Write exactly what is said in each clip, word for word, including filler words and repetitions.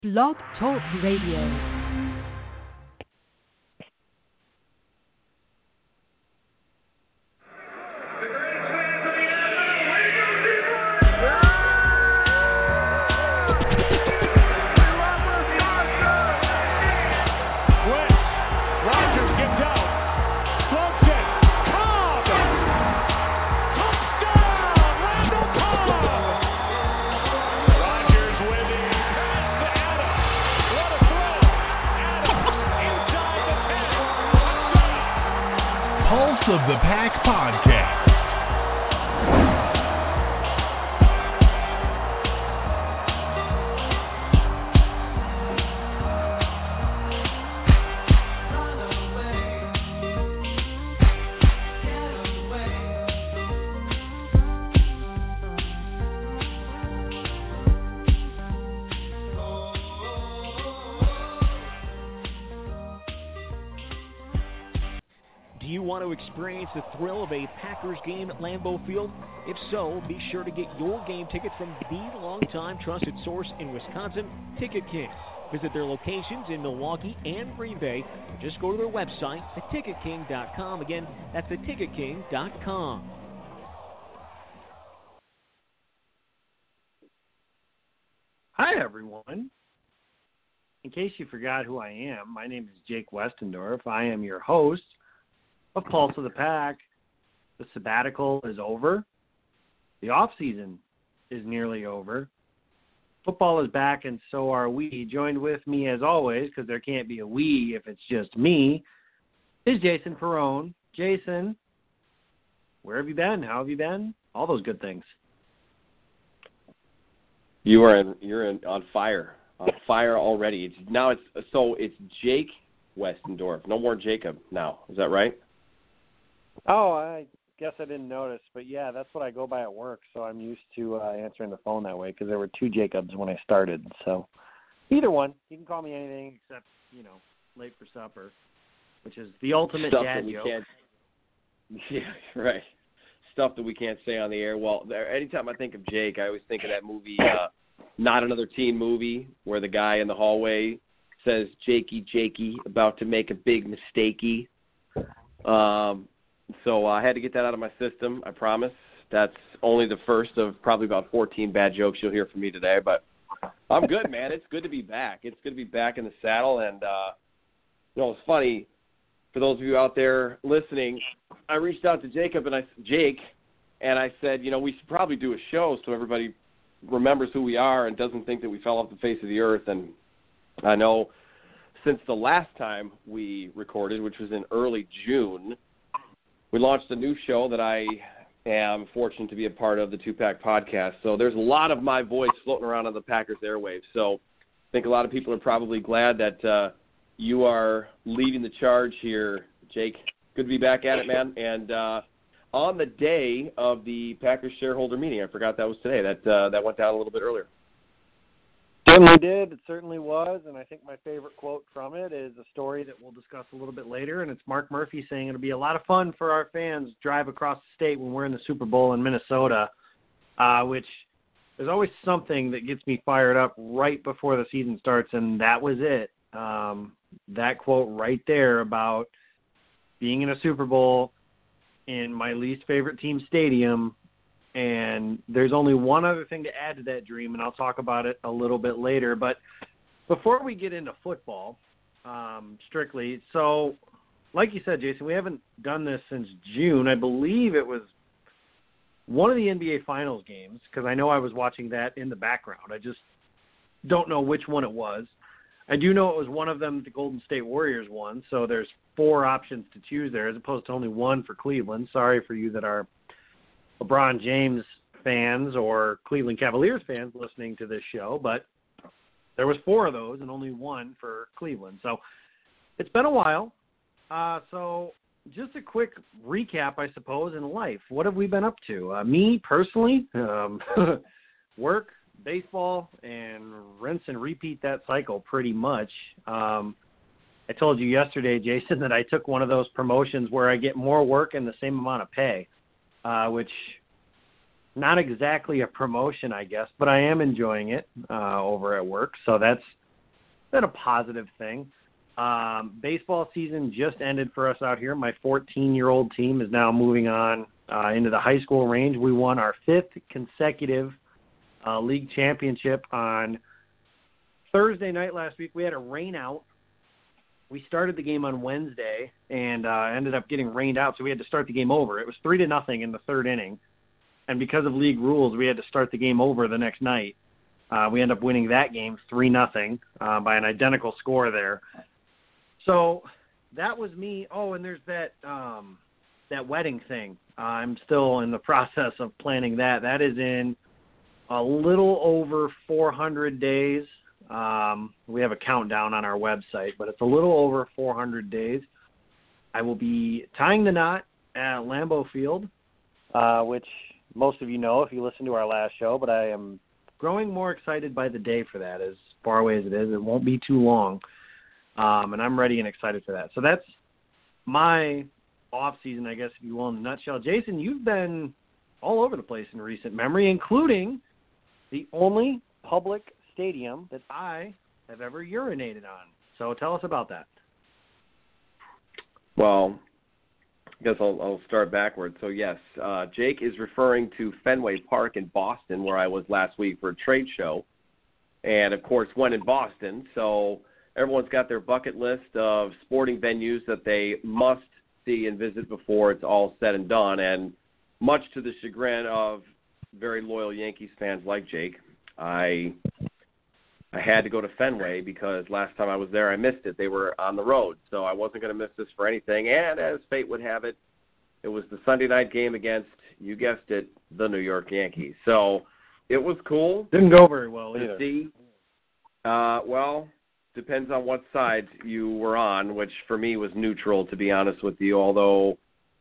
Blog Talk Radio. Of the Pack Podcast. Want to experience the thrill of a Packers game at Lambeau Field? If so, be sure to get your game tickets from the longtime trusted source in Wisconsin, Ticket King. Visit their locations in Milwaukee and Green Bay, or just go to their website at ticket king dot com. Again, that's the ticket king dot com. Hi, everyone. In case you forgot who I am, my name is Jake Westendorf. I am your host of Pulse of the Pack. The sabbatical is over. The off-season is nearly over. Football is back, and so are we. Joined with me, as always, because there can't be a we if it's just me, is Jason Perrone. Jason, where have you been? How have you been? All those good things. You are in, you're in, on fire, on fire already. It's, now it's so it's Jake Westendorf. No more Jacob now. Is that right? Oh, I guess I didn't notice, but yeah, that's what I go by at work, so I'm used to uh, answering the phone that way because there were two Jacobs when I started. So either one, you can call me anything except, you know, late for supper, which is the ultimate Stuff dad that we joke. Can't, yeah, right. Stuff that we can't say on the air. Well, there, anytime I think of Jake, I always think of that movie, uh, Not Another Teen Movie, where the guy in the hallway says, Jakey, Jakey, about to make a big mistakey. Um, so I had to get that out of my system, I promise. That's only the first of probably about fourteen bad jokes you'll hear from me today. But I'm good, man. It's good to be back. It's good to be back in the saddle. And, uh, you know, it's funny, for those of you out there listening, I reached out to Jacob and I, Jake, and I said, you know, we should probably do a show so everybody remembers who we are and doesn't think that we fell off the face of the earth. And I know since the last time we recorded, which was in early June, we launched a new show that I am fortunate to be a part of, the Two-Pack Podcast. So there's a lot of my voice floating around on the Packers airwaves. So I think a lot of people are probably glad that uh, you are leading the charge here, Jake. Good to be back at it, man. And uh, on the day of the Packers shareholder meeting, I forgot that was today. That uh, that went down a little bit earlier. Certainly did. It certainly was. And I think my favorite quote from it is a story that we'll discuss a little bit later. And it's Mark Murphy saying it'll be a lot of fun for our fans to drive across the state when we're in the Super Bowl in Minnesota, uh, which there's always something that gets me fired up right before the season starts. And that was it. Um, that quote right there about being in a Super Bowl in my least favorite team stadium. And there's only one other thing to add to that dream, and I'll talk about it a little bit later. But before we get into football, um, strictly, so like you said, Jason, we haven't done this since June. I believe it was one of the N B A Finals games, because I know I was watching that in the background. I just don't know which one it was. I do know it was one of them the Golden State Warriors won, so there's four options to choose there as opposed to only one for Cleveland. Sorry for you that are LeBron James fans or Cleveland Cavaliers fans listening to this show, but there was four of those and only one for Cleveland. So it's been a while. Uh, so just a quick recap, I suppose, in life. What have we been up to? Uh, me, personally, um, work, baseball, and rinse and repeat that cycle pretty much. Um, I told you yesterday, Jason, that I took one of those promotions where I get more work and the same amount of pay. Uh, which not exactly a promotion, I guess, but I am enjoying it uh, over at work. So that's been a positive thing. Um, baseball season just ended for us out here. My fourteen-year-old team is now moving on uh, into the high school range. We won our fifth consecutive uh, league championship on Thursday night last week. We had a rain out. We started the game on Wednesday and uh, ended up getting rained out, so we had to start the game over. It was three to nothing in the third inning, and because of league rules, we had to start the game over the next night. Uh, we ended up winning that game three nothing uh, by an identical score there. So that was me. Oh, and there's that um, that wedding thing. Uh, I'm still in the process of planning that. That is in a little over four hundred days. Um, we have a countdown on our website, but it's a little over four hundred days. I will be tying the knot at Lambeau Field, uh, which most of you know if you listen to our last show, but I am growing more excited by the day for that, as far away as it is. It won't be too long. Um, and I'm ready and excited for that. So that's my off season, I guess, if you will, in a nutshell. Jason, you've been all over the place in recent memory, including the only public stadium that I have ever urinated on. So tell us about that. Well, I guess I'll, I'll start backwards. So, yes, uh, Jake is referring to Fenway Park in Boston, where I was last week for a trade show. And, of course, went in Boston. So everyone's got their bucket list of sporting venues that they must see and visit before it's all said and done. And much to the chagrin of very loyal Yankees fans like Jake, I I had to go to Fenway because last time I was there I missed it. They were on the road, so I wasn't going to miss this for anything. And as fate would have it, it was the Sunday night game against, you guessed it, the New York Yankees. So it was cool. Didn't go very well to either. see. Uh, well, depends on what side you were on, which for me was neutral, to be honest with you. Although,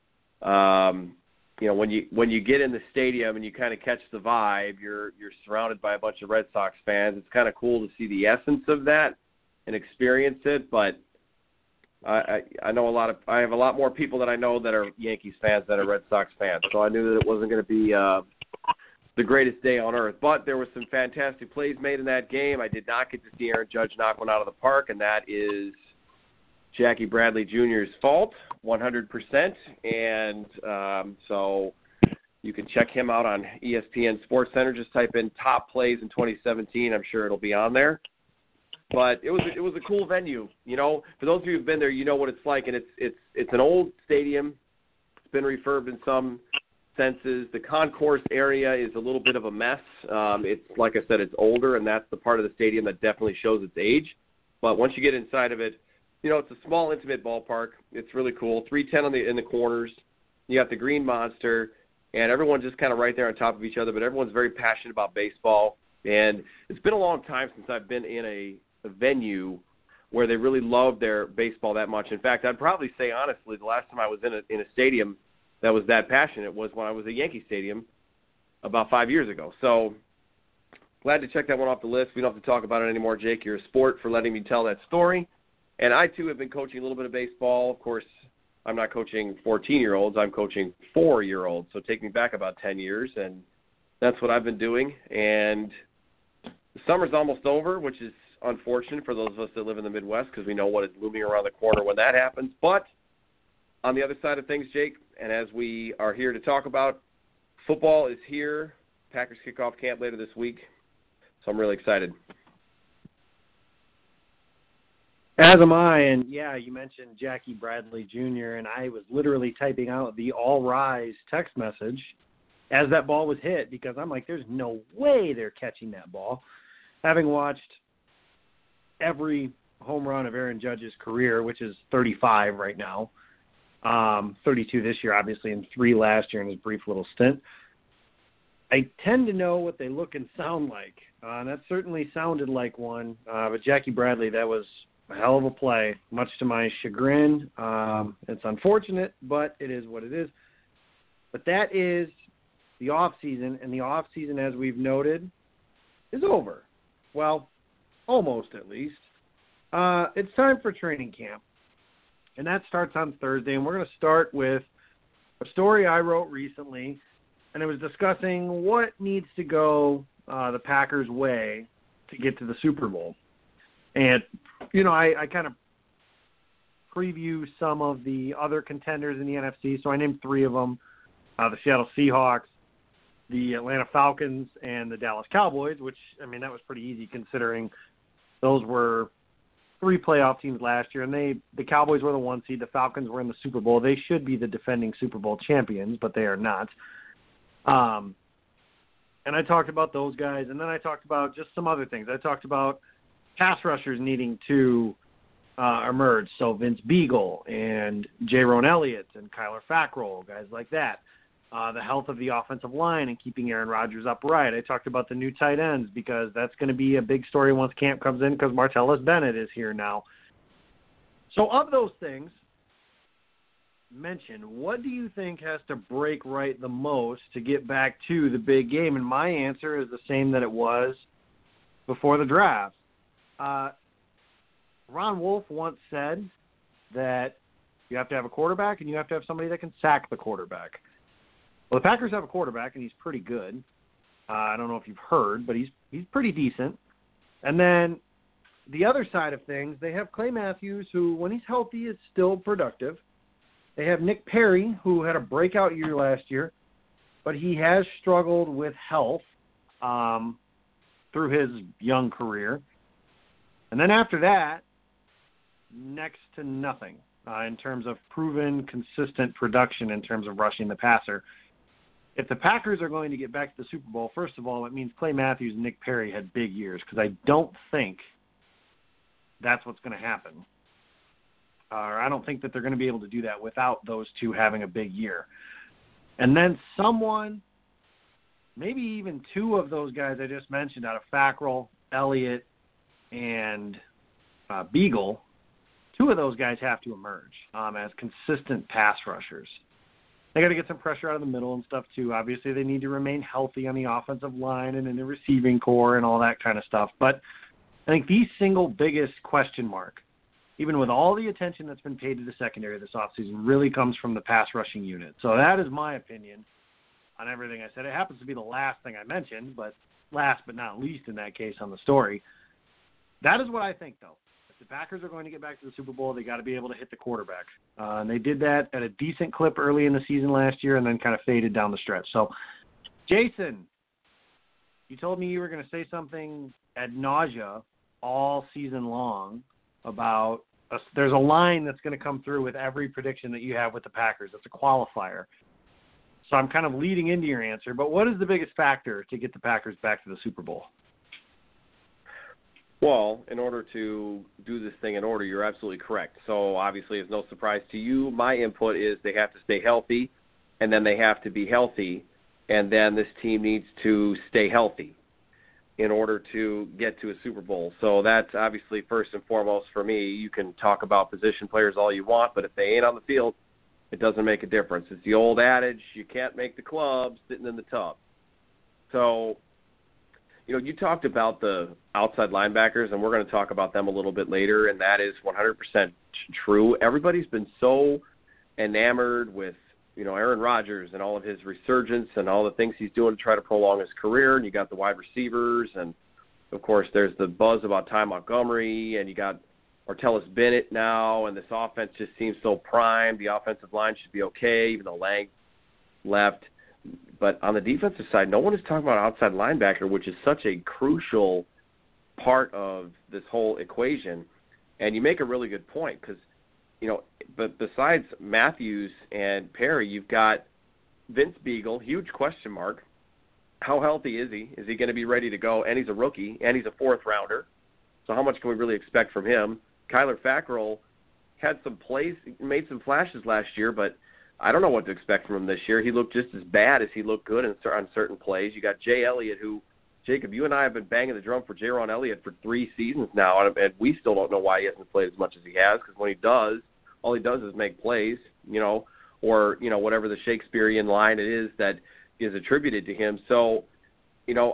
um, you know, when you when you get in the stadium and you kind of catch the vibe, you're you're surrounded by a bunch of Red Sox fans. It's kind of cool to see the essence of that and experience it. But I, I I know a lot of I have a lot more people that I know that are Yankees fans than are Red Sox fans. So I knew that it wasn't going to be uh, the greatest day on earth. But there were some fantastic plays made in that game. I did not get to see Aaron Judge knock one out of the park, and that is Jackie Bradley Junior's fault, one hundred percent. And um, so you can check him out on E S P N Sports Center. Just type in top plays in twenty seventeen. I'm sure it'll be on there. But it was it was a cool venue. You know, for those of you who've been there, you know what it's like. And it's it's it's an old stadium. It's been refurbed in some senses. The concourse area is a little bit of a mess. Um, it's like I said, it's older, and that's the part of the stadium that definitely shows its age. But once you get inside of it, you know, it's a small, intimate ballpark. It's really cool. three ten on the in the corners. You got the Green Monster, and everyone's just kind of right there on top of each other. But everyone's very passionate about baseball, and it's been a long time since I've been in a, a venue where they really love their baseball that much. In fact, I'd probably say honestly, the last time I was in a in a stadium that was that passionate was when I was at Yankee Stadium about five years ago. So glad to check that one off the list. We don't have to talk about it anymore, Jake. You're a sport for letting me tell that story. And I, too, have been coaching a little bit of baseball. Of course, I'm not coaching fourteen-year-olds. I'm coaching four-year-olds. So take me back about ten years, and that's what I've been doing. And the summer's almost over, which is unfortunate for those of us that live in the Midwest because we know what is looming around the corner when that happens. But on the other side of things, Jake, and as we are here to talk about, football is here. Packers kick off camp later this week, so I'm really excited. As am I, and yeah, you mentioned Jackie Bradley Junior, and I was literally typing out the all rise text message as that ball was hit because I'm like, there's no way they're catching that ball. Having watched every home run of Aaron Judge's career, which is thirty-five right now, um, thirty-two this year, obviously, and three last year in his brief little stint, I tend to know what they look and sound like. Uh, and that certainly sounded like one. Uh, but Jackie Bradley, that was a hell of a play, much to my chagrin. Um, it's unfortunate, but it is what it is. But that is the off season, and the off season, as we've noted, is over. Well, almost at least. Uh, it's time for training camp, and that starts on Thursday. And we're going to start with a story I wrote recently, and it was discussing what needs to go uh, the Packers' way to get to the Super Bowl. And you know, I, I kind of preview some of the other contenders in the N F C. So I named three of them, uh, the Seattle Seahawks, the Atlanta Falcons, and the Dallas Cowboys, which, I mean, that was pretty easy considering those were three playoff teams last year, and they the Cowboys were the one seed. The Falcons were in the Super Bowl. They should be the defending Super Bowl champions, but they are not. Um, and I talked about those guys, and then I talked about just some other things. I talked about pass rushers needing to uh, emerge, so Vince Beagle and Jaron Elliott and Kyler Fackrell, guys like that. Uh, the health of the offensive line and keeping Aaron Rodgers upright. I talked about the new tight ends because that's going to be a big story once camp comes in because Martellus Bennett is here now. So of those things mentioned, what do you think has to break right the most to get back to the big game? And my answer is the same that it was before the draft. Uh, Ron Wolf once said that you have to have a quarterback and you have to have somebody that can sack the quarterback. Well, the Packers have a quarterback, and he's pretty good. Uh, I don't know if you've heard, but he's he's pretty decent. And then the other side of things, they have Clay Matthews, who, when he's healthy, is still productive. They have Nick Perry, who had a breakout year last year, but he has struggled with health um, through his young career. And then after that, next to nothing uh, in terms of proven, consistent production in terms of rushing the passer. If the Packers are going to get back to the Super Bowl, first of all, it means Clay Matthews and Nick Perry had big years because I don't think that's what's going to happen. Uh, or I don't think that they're going to be able to do that without those two having a big year. And then someone, maybe even two of those guys I just mentioned out of Fackrell, Elliott, and uh, Beagle, two of those guys have to emerge um, as consistent pass rushers. They got to get some pressure out of the middle and stuff too. Obviously, they need to remain healthy on the offensive line and in the receiving core and all that kind of stuff. But I think the single biggest question mark, even with all the attention that's been paid to the secondary this offseason, really comes from the pass rushing unit. So that is my opinion on everything I said. It happens to be the last thing I mentioned, but last but not least in that case on the story. That is what I think, though. The Packers are going to get back to the Super Bowl, they got to be able to hit the quarterback. Uh, and they did that at a decent clip early in the season last year and then kind of faded down the stretch. So, Jason, you told me you were going to say something ad nausea all season long about a, there's a line that's going to come through with every prediction that you have with the Packers. It's a qualifier. So I'm kind of leading into your answer, but what is the biggest factor to get the Packers back to the Super Bowl? Well, in order to do this thing in order, you're absolutely correct. So obviously it's no surprise to you. My input is they have to stay healthy, and then they have to be healthy, and then this team needs to stay healthy in order to get to a Super Bowl. So that's obviously first and foremost for me. You can talk about position players all you want, but if they ain't on the field, it doesn't make a difference. It's the old adage, you can't make the club sitting in the tub. So, you know, you talked about the outside linebackers, and we're going to talk about them a little bit later, and that is one hundred percent true. Everybody's been so enamored with, you know, Aaron Rodgers and all of his resurgence and all the things he's doing to try to prolong his career, and you got the wide receivers, and, of course, there's the buzz about Ty Montgomery, and you got Martellus Bennett now, and this offense just seems so primed. The offensive line should be okay, even though Lang left. But on the defensive side, no one is talking about outside linebacker, which is such a crucial part of this whole equation. And you make a really good point because, you know, but besides Matthews and Perry, you've got Vince Beagle, huge question mark. How healthy is he? Is he going to be ready to go? And he's a rookie, and he's a fourth rounder. So how much can we really expect from him? Kyler Fackrell had some plays, made some flashes last year, but I don't know what to expect from him this year. He looked just as bad as he looked good in, on certain plays. You got Jay Elliott, who, Jacob, you and I have been banging the drum for Jaron Elliott for three seasons now, and, and we still don't know why he hasn't played as much as he has, because when he does, all he does is make plays, you know, or, you know, whatever the Shakespearean line it is that is attributed to him. So, you know,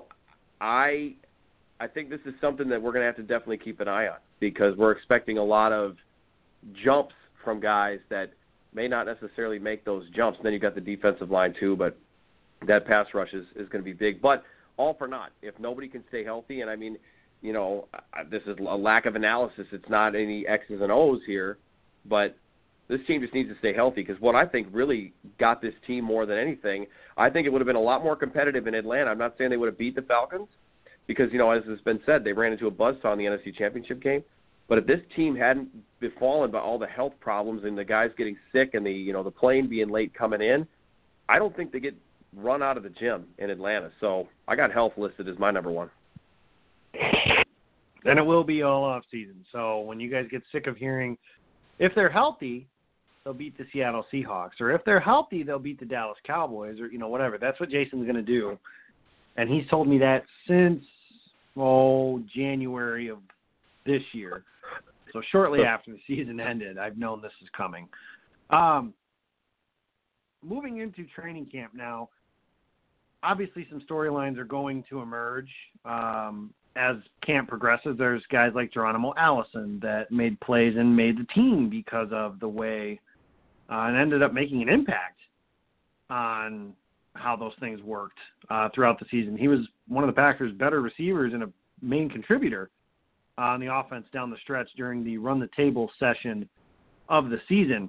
I I think this is something that we're going to have to definitely keep an eye on, because we're expecting a lot of jumps from guys that may not necessarily make those jumps. And then you've got the defensive line too, but that pass rush is, is going to be big. But all for naught if nobody can stay healthy. And, I mean, you know, this is a lack of analysis. It's not any X's and O's here, but this team just needs to stay healthy because what I think really got this team more than anything, I think it would have been a lot more competitive in Atlanta. I'm not saying they would have beat the Falcons because, you know, as has been said, they ran into a buzzsaw in the N F C Championship game. But if this team hadn't befallen by all the health problems and the guys getting sick and the, you know, the plane being late coming in, I don't think they get run out of the gym in Atlanta. So I got health listed as my number one. And it will be all off season. So when you guys get sick of hearing, if they're healthy, they'll beat the Seattle Seahawks, or if they're healthy, they'll beat the Dallas Cowboys, or, you know, whatever. That's what Jason's going to do. And he's told me that since, oh, January of this year. So shortly after the season ended, I've known this is coming. Um, moving into training camp now, obviously some storylines are going to emerge um, as camp progresses. There's guys like Geronimo Allison that made plays and made the team because of the way uh, and ended up making an impact on how those things worked uh, throughout the season. He was one of the Packers' better receivers and a main contributor on the offense down the stretch during the run-the-table session of the season.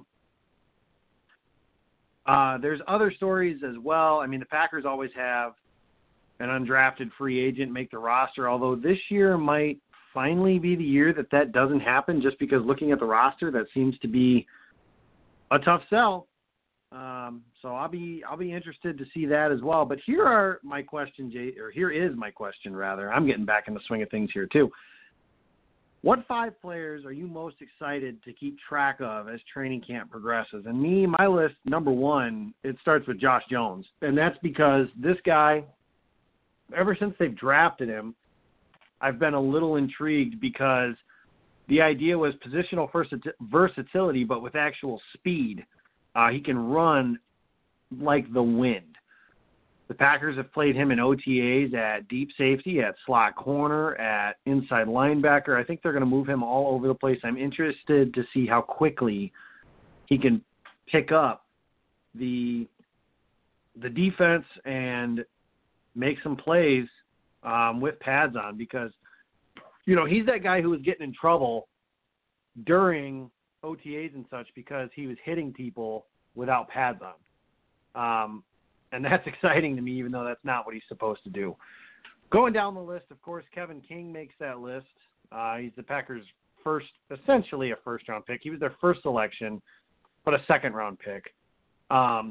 Uh, there's other stories as well. I mean, the Packers always have an undrafted free agent make the roster, although this year might finally be the year that that doesn't happen, just because looking at the roster, that seems to be a tough sell. Um, so I'll be I'll be interested to see that as well. But here are my questions, or here is my question, rather. I'm getting back in the swing of things here, too. What five players are you most excited to keep track of as training camp progresses? And me, my list, number one, it starts with Josh Jones. And that's because this guy, ever since they've drafted him, I've been a little intrigued because the idea was positional versatility, but with actual speed. Uh, he can run like the wind. The Packers have played him in O T As at deep safety, at slot corner, at inside linebacker. I think they're going to move him all over the place. I'm interested to see how quickly he can pick up the the defense and make some plays um, with pads on because, you know, he's that guy who was getting in trouble during O T As and such because he was hitting people without pads on. Um, and that's exciting to me, even though that's not what he's supposed to do. Going down the list, of course, Kevin King makes that list. Uh, he's the Packers' first, essentially a first-round pick. He was their first selection, but a second-round pick. Um,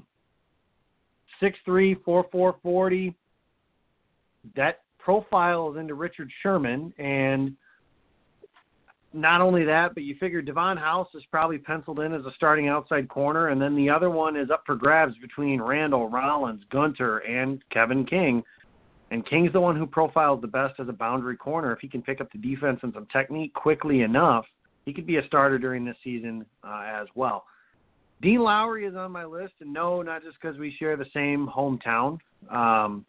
six three, four four forty. That profile is into Richard Sherman, and not only that, but you figure Devon House is probably penciled in as a starting outside corner, and then the other one is up for grabs between Randall, Rollins, Gunter, and Kevin King. And King's the one who profiles the best as a boundary corner. If he can pick up the defense and some technique quickly enough, he could be a starter during this season uh, as well. Dean Lowry is on my list, and no, not just because we share the same hometown. Um,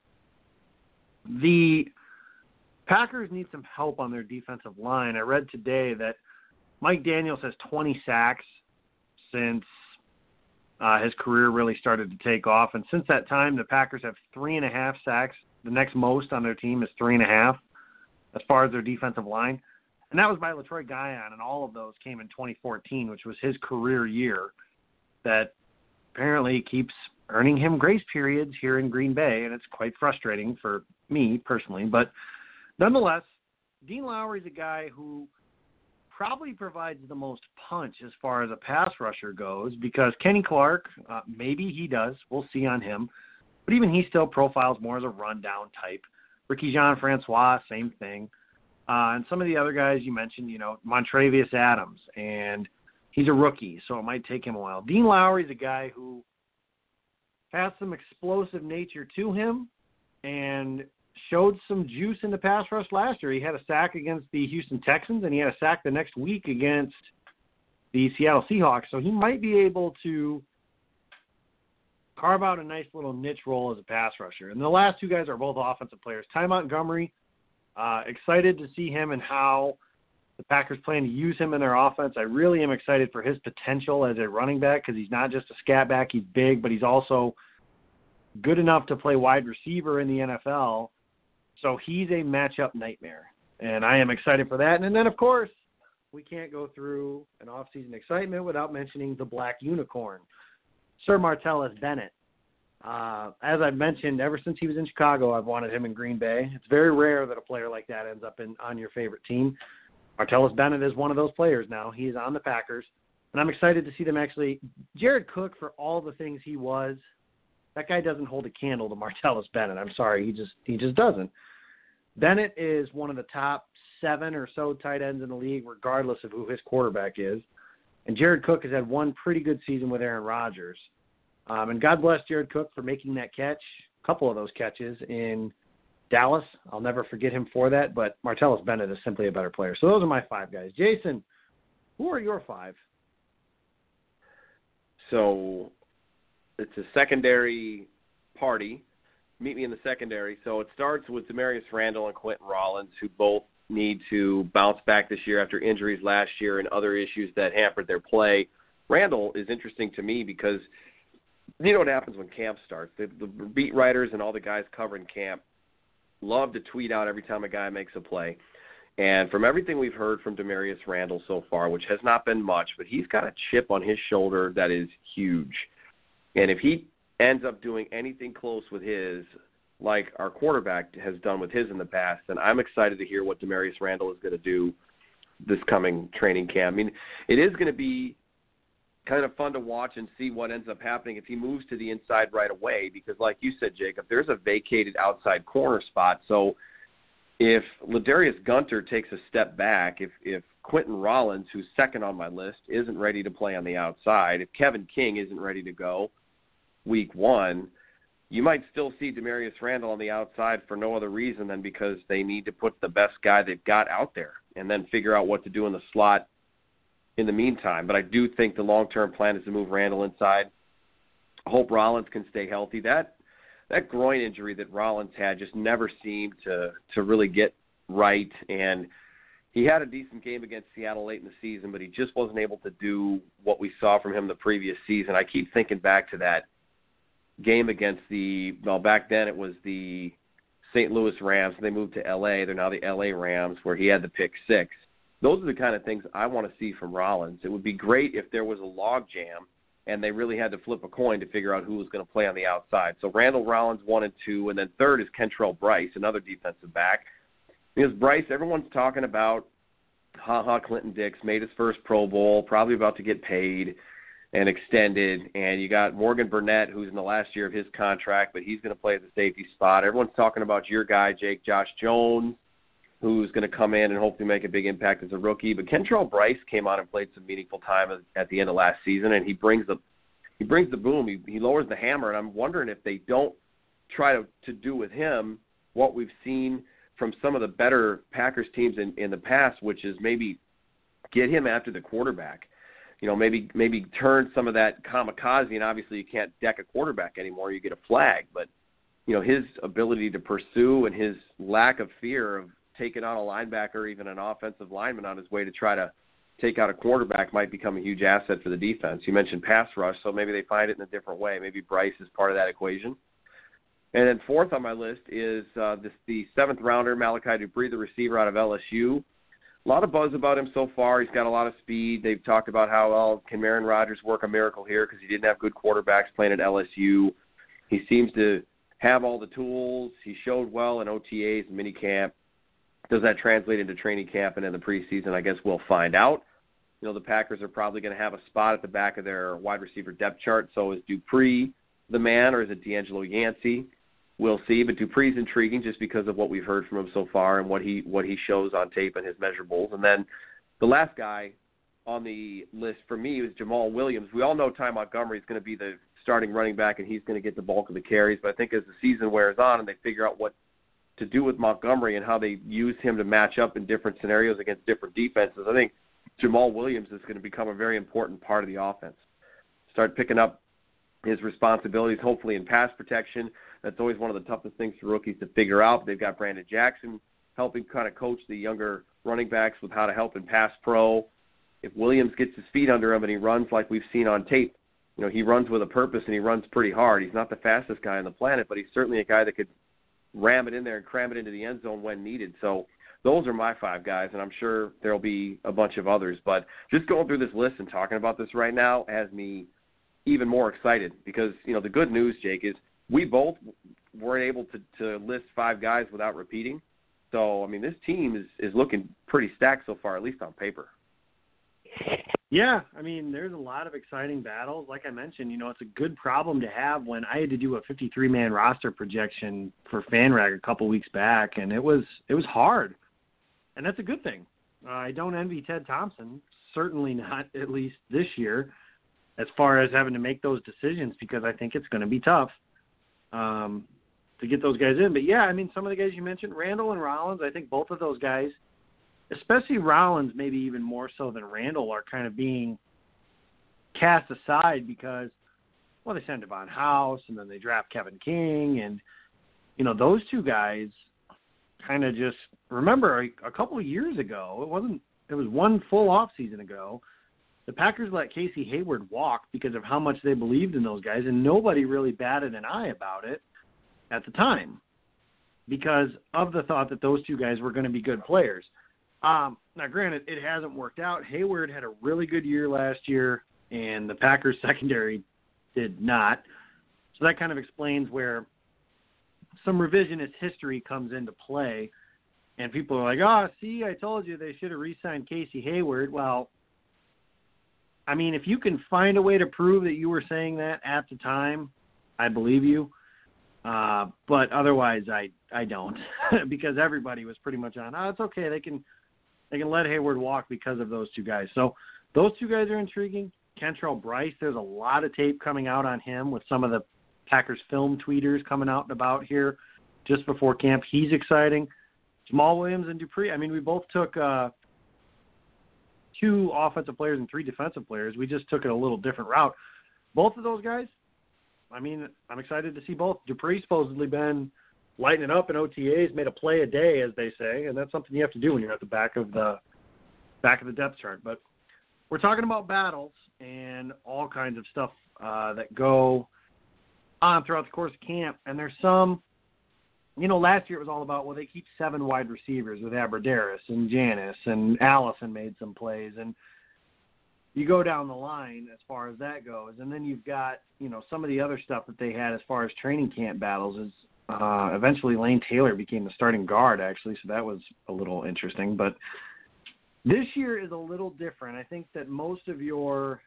the Packers need some help on their defensive line. I read today that Mike Daniels has twenty sacks since uh, his career really started to take off. And since that time, the Packers have three and a half sacks. The next most on their team is three and a half as far as their defensive line. And that was by LaTroy Guion, and all of those came in twenty fourteen, which was his career year that apparently keeps earning him grace periods here in Green Bay, and it's quite frustrating for me personally. But nonetheless, Dean Lowry's a guy who probably provides the most punch as far as a pass rusher goes because Kenny Clark, uh, maybe he does. We'll see on him. But even he still profiles more as a rundown type. Ricky Jean-Francois, same thing. Uh, and some of the other guys you mentioned, you know, Montravius Adams, and he's a rookie, so it might take him a while. Dean Lowry's a guy who has some explosive nature to him and showed some juice in the pass rush last year. He had a sack against the Houston Texans, and he had a sack the next week against the Seattle Seahawks. So he might be able to carve out a nice little niche role as a pass rusher. And the last two guys are both offensive players. Ty Montgomery, uh, excited to see him and how the Packers plan to use him in their offense. I really am excited for his potential as a running back because he's not just a scat back. He's big, but he's also good enough to play wide receiver in the N F L. So he's a matchup nightmare. And I am excited for that. And then, of course, we can't go through an off-season excitement without mentioning the Black Unicorn, Sir Martellus Bennett. Uh, as I've mentioned, ever since he was in Chicago, I've wanted him in Green Bay. It's very rare that a player like that ends up in on your favorite team. Martellus Bennett is one of those players now. He's on the Packers. And I'm excited to see them actually – Jared Cook, for all the things he was, that guy doesn't hold a candle to Martellus Bennett. I'm sorry. He just he just doesn't. Bennett is one of the top seven or so tight ends in the league, regardless of who his quarterback is. And Jared Cook has had one pretty good season with Aaron Rodgers. Um, and God bless Jared Cook for making that catch, a couple of those catches in Dallas. I'll never forget him for that. But Martellus Bennett is simply a better player. So those are my five guys. Jason, who are your five? So it's a secondary party. Meet me in the secondary. So it starts with Demarius Randall and Quentin Rollins, who both need to bounce back this year after injuries last year and other issues that hampered their play. Randall is interesting to me because you know what happens when camp starts. The, the beat writers and all the guys covering camp love to tweet out every time a guy makes a play. And from everything we've heard from Demarius Randall so far, which has not been much, but he's got a chip on his shoulder that is huge. And if he ends up doing anything close with his, like our quarterback has done with his in the past, then I'm excited to hear what Demarius Randall is going to do this coming training camp. I mean, it is going to be kind of fun to watch and see what ends up happening if he moves to the inside right away because, like you said, Jacob, there's a vacated outside corner spot. So if Ladarius Gunter takes a step back, if, if Quentin Rollins, who's second on my list, isn't ready to play on the outside, if Kevin King isn't ready to go week one, you might still see Demarius Randall on the outside for no other reason than because they need to put the best guy they've got out there and then figure out what to do in the slot in the meantime. But I do think the long-term plan is to move Randall inside. I hope Rollins can stay healthy. That that groin injury that Rollins had just never seemed to, to really get right, and he had a decent game against Seattle late in the season, but he just wasn't able to do what we saw from him the previous season. I keep thinking back to that game against the, well, back then it was the Saint Louis Rams. They moved to L A. They're now the L A Rams, where he had the pick six. Those are the kind of things I want to see from Rollins. It would be great if there was a log jam and they really had to flip a coin to figure out who was going to play on the outside. So Randall, Rollins, one and two, and then third is Kentrell Bryce, another defensive back. Because Bryce, everyone's talking about, ha-ha, Clinton Dix made his first Pro Bowl, probably about to get paid and extended, and you got Morgan Burnett, who's in the last year of his contract, but he's going to play at the safety spot. Everyone's talking about your guy, Jake Josh Jones, who's going to come in and hopefully make a big impact as a rookie. But Kentrell Bryce came on and played some meaningful time at the end of last season, and he brings the he brings the boom. He, he lowers the hammer, and I'm wondering if they don't try to, to do with him what we've seen from some of the better Packers teams in, in the past, which is maybe get him after the quarterback. You know, maybe maybe turn some of that kamikaze, and obviously you can't deck a quarterback anymore. You get a flag. But, you know, his ability to pursue and his lack of fear of taking on a linebacker or even an offensive lineman on his way to try to take out a quarterback might become a huge asset for the defense. You mentioned pass rush, so maybe they find it in a different way. Maybe Bryce is part of that equation. And then fourth on my list is uh, this, the seventh rounder, Malachi Dupre, the receiver out of L S U. A lot of buzz about him so far. He's got a lot of speed. They've talked about how, well, can Aaron Rodgers work a miracle here because he didn't have good quarterbacks playing at L S U. He seems to have all the tools. He showed well in O T As and minicamp. Does that translate into training camp and in the preseason? I guess we'll find out. You know, the Packers are probably going to have a spot at the back of their wide receiver depth chart. So is Dupre the man, or is it D'Angelo Yancey? We'll see. But Dupre's intriguing just because of what we've heard from him so far and what he what he shows on tape and his measurables. And then the last guy on the list for me is Jamal Williams. We all know Ty Montgomery is going to be the starting running back, and he's going to get the bulk of the carries. But I think as the season wears on and they figure out what to do with Montgomery and how they use him to match up in different scenarios against different defenses, I think Jamal Williams is going to become a very important part of the offense. Start picking up his responsibilities, hopefully in pass protection. That's always one of the toughest things for rookies to figure out. They've got Brandon Jackson helping kind of coach the younger running backs with how to help in pass pro. If Williams gets his feet under him and he runs like we've seen on tape, you know, he runs with a purpose and he runs pretty hard. He's not the fastest guy on the planet, but he's certainly a guy that could ram it in there and cram it into the end zone when needed. So those are my five guys, and I'm sure there'll be a bunch of others. But just going through this list and talking about this right now has me even more excited because, you know, the good news, Jake, is we both weren't able to, to list five guys without repeating. So, I mean, this team is, is looking pretty stacked so far, at least on paper. Yeah, I mean, there's a lot of exciting battles. Like I mentioned, you know, it's a good problem to have when I had to do a fifty-three man roster projection for FanRag a couple weeks back, and it was it was hard. And that's a good thing. Uh, I don't envy Ted Thompson, certainly not, at least this year, as far as having to make those decisions because I think it's going to be tough um, to get those guys in. But, yeah, I mean, some of the guys you mentioned, Randall and Rollins, I think both of those guys, especially Rollins maybe even more so than Randall, are kind of being cast aside because, well, they send Devon House and then they draft Kevin King. And, you know, those two guys kind of just – remember a, a couple of years ago, it wasn't – it was one full off season ago, the Packers let Casey Hayward walk because of how much they believed in those guys, and nobody really batted an eye about it at the time because of the thought that those two guys were going to be good players. Um, now, granted, it hasn't worked out. Hayward had a really good year last year, and the Packers secondary did not. So that kind of explains where some revisionist history comes into play. And people are like, oh, see, I told you they should have re-signed Casey Hayward. Well, I mean, if you can find a way to prove that you were saying that at the time, I believe you. Uh, but otherwise, I, I don't because everybody was pretty much on, oh, it's okay. They can they can let Hayward walk because of those two guys. So those two guys are intriguing. Kentrell Bryce, there's a lot of tape coming out on him with some of the Packers film tweeters coming out and about here just before camp. He's exciting. Jamal Williams and Dupree. I mean, we both took uh, two offensive players and three defensive players. We just took it a little different route. Both of those guys, I mean, I'm excited to see both. Dupree's supposedly been lighting it up in O T As, made a play a day, as they say, and that's something you have to do when you're at the back of the back of the depth chart. But we're talking about battles and all kinds of stuff uh, that go on throughout the course of camp, and there's some. You know, last year it was all about, well, they keep seven wide receivers with Aberderis and Janis, and Allison made some plays. And you go down the line as far as that goes. And then you've got, you know, some of the other stuff that they had as far as training camp battles is uh, eventually Lane Taylor became the starting guard, actually, so that was a little interesting. But this year is a little different. I think that most of your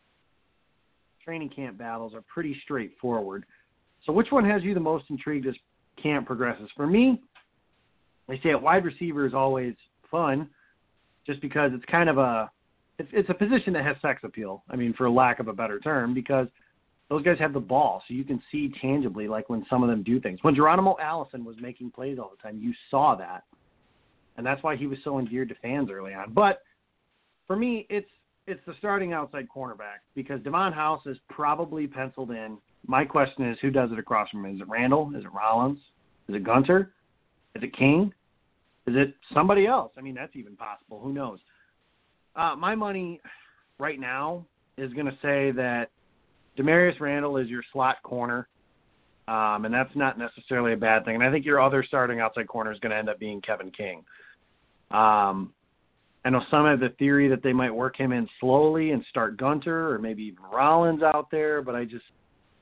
training camp battles are pretty straightforward. So which one has you the most intrigued as camp progresses? For me, they say at wide receiver is always fun just because it's kind of a it's, it's a position that has sex appeal. I mean, for lack of a better term, because those guys have the ball, so you can see tangibly, like when some of them do things. When Geronimo Allison was making plays all the time, you saw that, and that's why he was so endeared to fans early on. But for me, it's it's the starting outside cornerback because Devon House is probably penciled in. My question is, who does it across from him? Is it Randall? Is it Rollins? Is it Gunter? Is it King? Is it somebody else? I mean, that's even possible. Who knows? Uh, my money right now is going to say that Demarius Randall is your slot corner, um, and that's not necessarily a bad thing. And I think your other starting outside corner is going to end up being Kevin King. Um, I know some have the theory that they might work him in slowly and start Gunter or maybe even Rollins out there, but I just –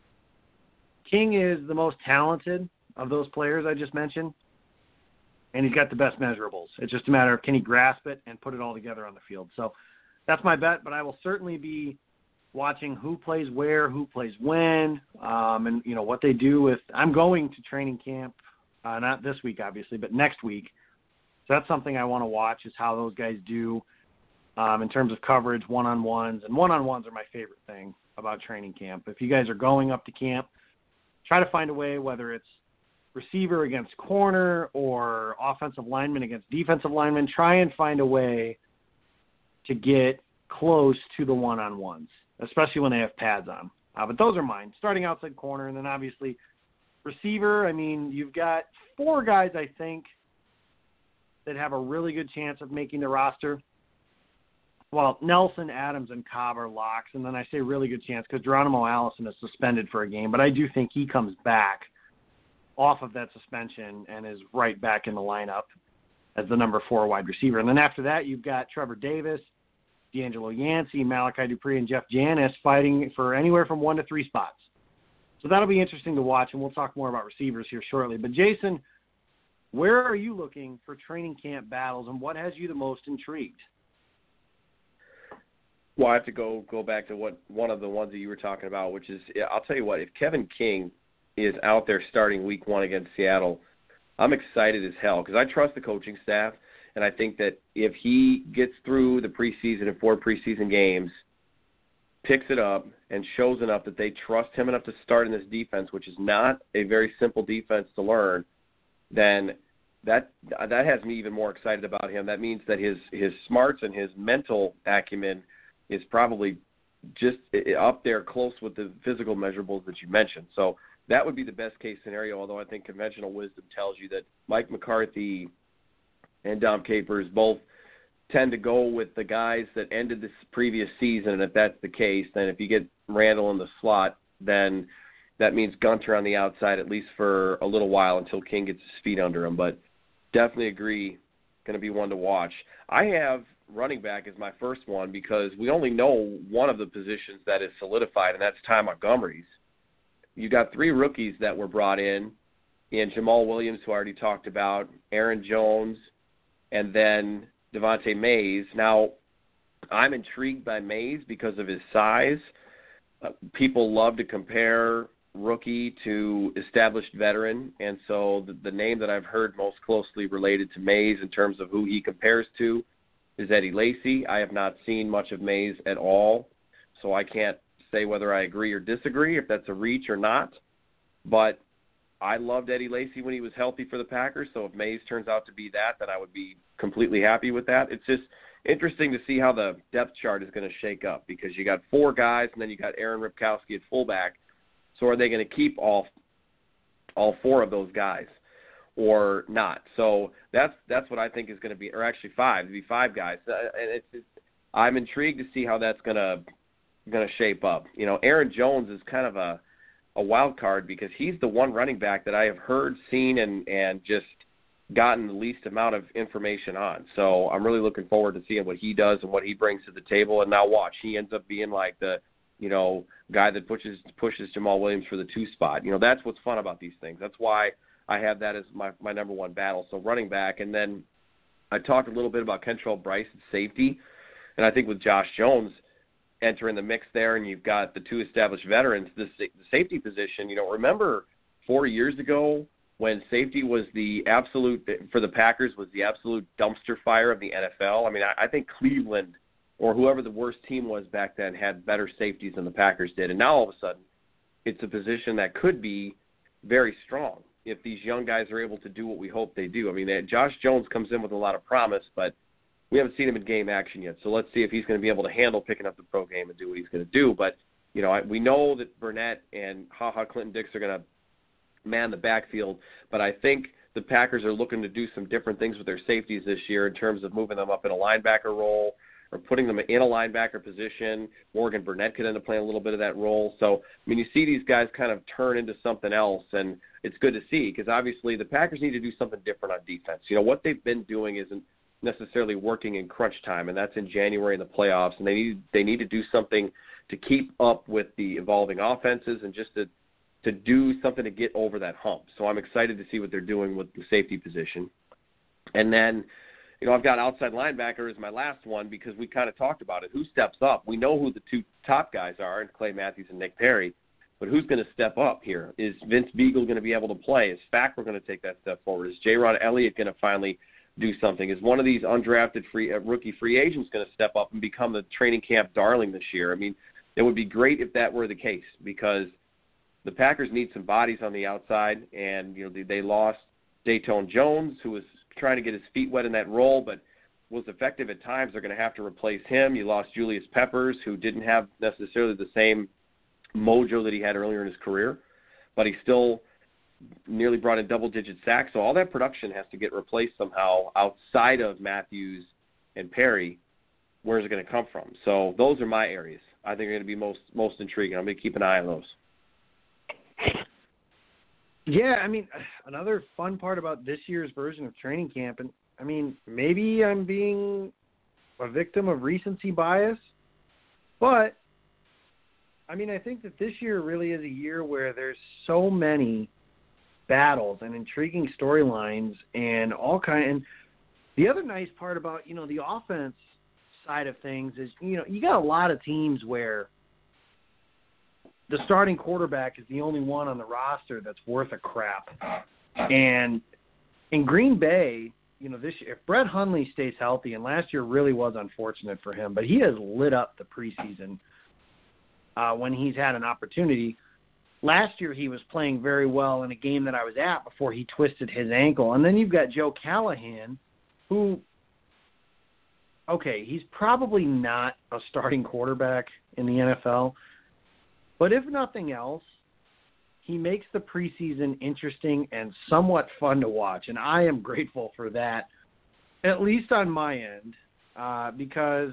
King is the most talented of those players I just mentioned, and he's got the best measurables. It's just a matter of can he grasp it and put it all together on the field. So that's my bet, but I will certainly be watching who plays where, who plays when, um, and, you know, what they do with – I'm going to training camp, uh, not this week obviously, but next week. So that's something I want to watch is how those guys do um, in terms of coverage, one-on-ones. And one-on-ones are my favorite thing about training camp. If you guys are going up to camp, try to find a way, whether it's receiver against corner or offensive lineman against defensive lineman, try and find a way to get close to the one-on-ones, especially when they have pads on. Uh, but those are mine. Starting outside corner, and then obviously receiver. I mean, you've got four guys, I think, that have a really good chance of making the roster. Well, Nelson, Adams, and Cobb are locks, and then I say really good chance because Geronimo Allison is suspended for a game, but I do think he comes back off of that suspension and is right back in the lineup. as the number four wide receiver. And then after that, you've got Trevor Davis, D'Angelo Yancey, Malachi Dupree, and Jeff Janis fighting for anywhere from one to three spots. So that'll be interesting to watch, and we'll talk more about receivers here shortly. But, Jason, where are you looking for training camp battles, and what has you the most intrigued? Well, I have to go go back to what one of the ones that you were talking about, which is, I'll tell you what, if Kevin King is out there starting week one against Seattle, I'm excited as hell because I trust the coaching staff, and I think that if he gets through the preseason and four preseason games, picks it up, and shows enough that they trust him enough to start in this defense, which is not a very simple defense to learn, then that that has me even more excited about him. That means that his, his smarts and his mental acumen is probably just up there close with the physical measurables that you mentioned. So that would be the best-case scenario, although I think conventional wisdom tells you that Mike McCarthy and Dom Capers both tend to go with the guys that ended this previous season, and if that's the case, then if you get Randall in the slot, then that means Gunter on the outside at least for a little while until King gets his feet under him. But definitely agree, going to be one to watch. I have running back as my first one because we only know one of the positions that is solidified, and that's Ty Montgomery's. You got three rookies that were brought in, in Jamal Williams, who I already talked about, Aaron Jones, and then Devontae Mays. Now, I'm intrigued by Mays because of his size. Uh, people love to compare rookie to established veteran, and so the, the name that I've heard most closely related to Mays in terms of who he compares to is Eddie Lacy. I have not seen much of Mays at all, so I can't say whether I agree or disagree, if that's a reach or not. But I loved Eddie Lacy when he was healthy for the Packers, so if Mays turns out to be that, then I would be completely happy with that. It's just interesting to see how the depth chart is going to shake up because you got four guys and then you got Aaron Ripkowski at fullback. So are they going to keep all all four of those guys or not? So that's that's what I think is going to be, or actually five. It'd be five guys. Uh, and it's, it's I'm intrigued to see how that's going to going to shape up. You know, Aaron Jones is kind of a a wild card because he's the one running back that I have heard, seen, and and just gotten the least amount of information on. So I'm really looking forward to seeing what he does and what he brings to the table. And now watch, he ends up being like the, you know, guy that pushes pushes Jamal Williams for the two spot. You know, that's what's fun about these things. That's why I have that as my, my number one battle. So running back. And then I talked a little bit about Kentrell Bryce at safety. And I think with Josh Jones entering the mix there, and you've got the two established veterans, the, the safety position, you know, remember four years ago when safety was the absolute, for the Packers, was the absolute dumpster fire of the N F L? I mean, I, I think Cleveland or whoever the worst team was back then had better safeties than the Packers did. And now all of a sudden it's a position that could be very strong if these young guys are able to do what we hope they do. I mean, they, Josh Jones comes in with a lot of promise, but we haven't seen him in game action yet. So let's see if he's going to be able to handle picking up the pro game and do what he's going to do. But, you know, I, we know that Burnett and HaHa Clinton-Dix are going to man the backfield, but I think the Packers are looking to do some different things with their safeties this year in terms of moving them up in a linebacker role or putting them in a linebacker position. Morgan Burnett could end up playing a little bit of that role. So, I mean, you see these guys kind of turn into something else, and it's good to see because obviously the Packers need to do something different on defense. You know, what they've been doing isn't necessarily working in crunch time, and that's in January in the playoffs, and they need they need to do something to keep up with the evolving offenses and just to to do something to get over that hump. So I'm excited to see what they're doing with the safety position. And then, you know, I've got outside linebacker as my last one because we kind of talked about it. Who steps up? We know who the two top guys are, and Clay Matthews and Nick Perry, but who's going to step up here? Is Vince Beagle going to be able to play? Is Fackler going to take that step forward? Is J-Ron Elliott going to finally do something? Is one of these undrafted free uh, rookie free agents going to step up and become the training camp darling this year? I mean, it would be great if that were the case because the Packers need some bodies on the outside, and you know they, they lost Dayton Jones, who was trying to get his feet wet in that role, but was effective at times. They're going to have to replace him. You lost Julius Peppers, who didn't have necessarily the same mojo that he had earlier in his career, but he still nearly brought in double-digit sacks. So all that production has to get replaced somehow outside of Matthews and Perry. Where's it going to come from? So those are my areas I think are going to be most most intriguing. I'm going to keep an eye on those. Yeah, I mean, another fun part about this year's version of training camp, and I mean, maybe I'm being a victim of recency bias, but I mean, I think that this year really is a year where there's so many battles and intriguing storylines and all kind. And the other nice part about, you know, the offense side of things is, you know, you got a lot of teams where the starting quarterback is the only one on the roster that's worth a crap. And in Green Bay, you know, this year, if Brett Hundley stays healthy, and last year really was unfortunate for him, but he has lit up the preseason uh, when he's had an opportunity. Last year he was playing very well in a game that I was at before he twisted his ankle. And then you've got Joe Callahan, who, okay, he's probably not a starting quarterback in the N F L, but if nothing else, he makes the preseason interesting and somewhat fun to watch, and I am grateful for that, at least on my end, uh, because,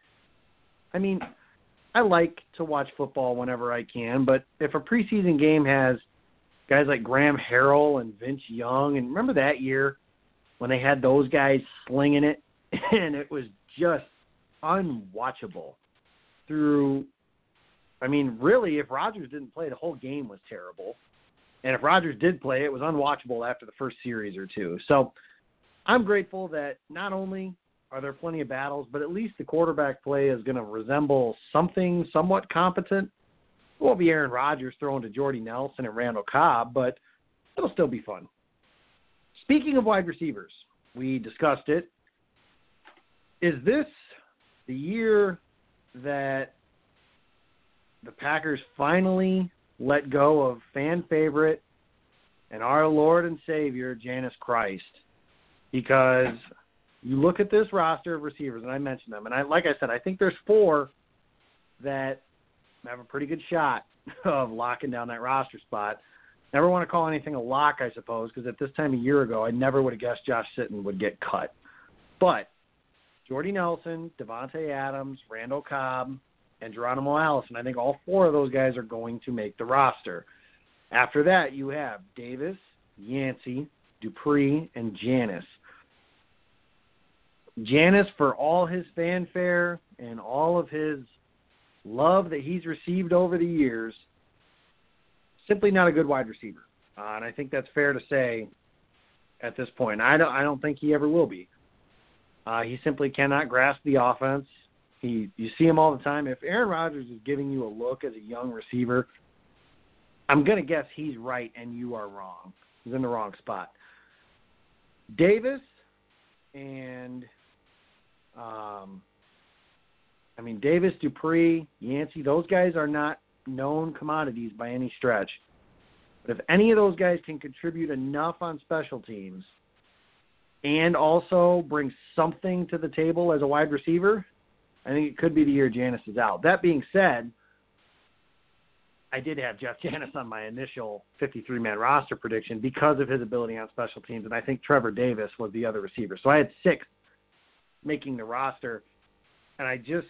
I mean, I like to watch football whenever I can, but if a preseason game has guys like Graham Harrell and Vince Young, and remember that year when they had those guys slinging it, and it was just unwatchable through – I mean, really, if Rodgers didn't play, the whole game was terrible. And if Rodgers did play, it was unwatchable after the first series or two. So I'm grateful that not only are there plenty of battles, but at least the quarterback play is going to resemble something somewhat competent. It won't be Aaron Rodgers throwing to Jordy Nelson and Randall Cobb, but it'll still be fun. Speaking of wide receivers, we discussed it. Is this the year that the Packers finally let go of fan favorite and our Lord and Savior, Janis Christ? Because you look at this roster of receivers, and I mentioned them, and I, like I said, I think there's four that have a pretty good shot of locking down that roster spot. Never want to call anything a lock, I suppose, because at this time a year ago, I never would have guessed Josh Sitton would get cut. But Jordy Nelson, Devontae Adams, Randall Cobb, and Geronimo Allison, I think all four of those guys are going to make the roster. After that, you have Davis, Yancey, Dupree, and Janis. Janis, for all his fanfare and all of his love that he's received over the years, simply not a good wide receiver. Uh, and I think that's fair to say at this point. I don't, I don't think he ever will be. Uh, he simply cannot grasp the offense. He, you see him all the time. If Aaron Rodgers is giving you a look as a young receiver, I'm going to guess he's right and you are wrong. He's in the wrong spot. Davis and, um, I mean, Davis, Dupree, Yancey, those guys are not known commodities by any stretch. But if any of those guys can contribute enough on special teams and also bring something to the table as a wide receiver, I think it could be the year Janis is out. That being said, I did have Jeff Janis on my initial fifty-three man roster prediction because of his ability on special teams, and I think Trevor Davis was the other receiver. So I had six making the roster, and I just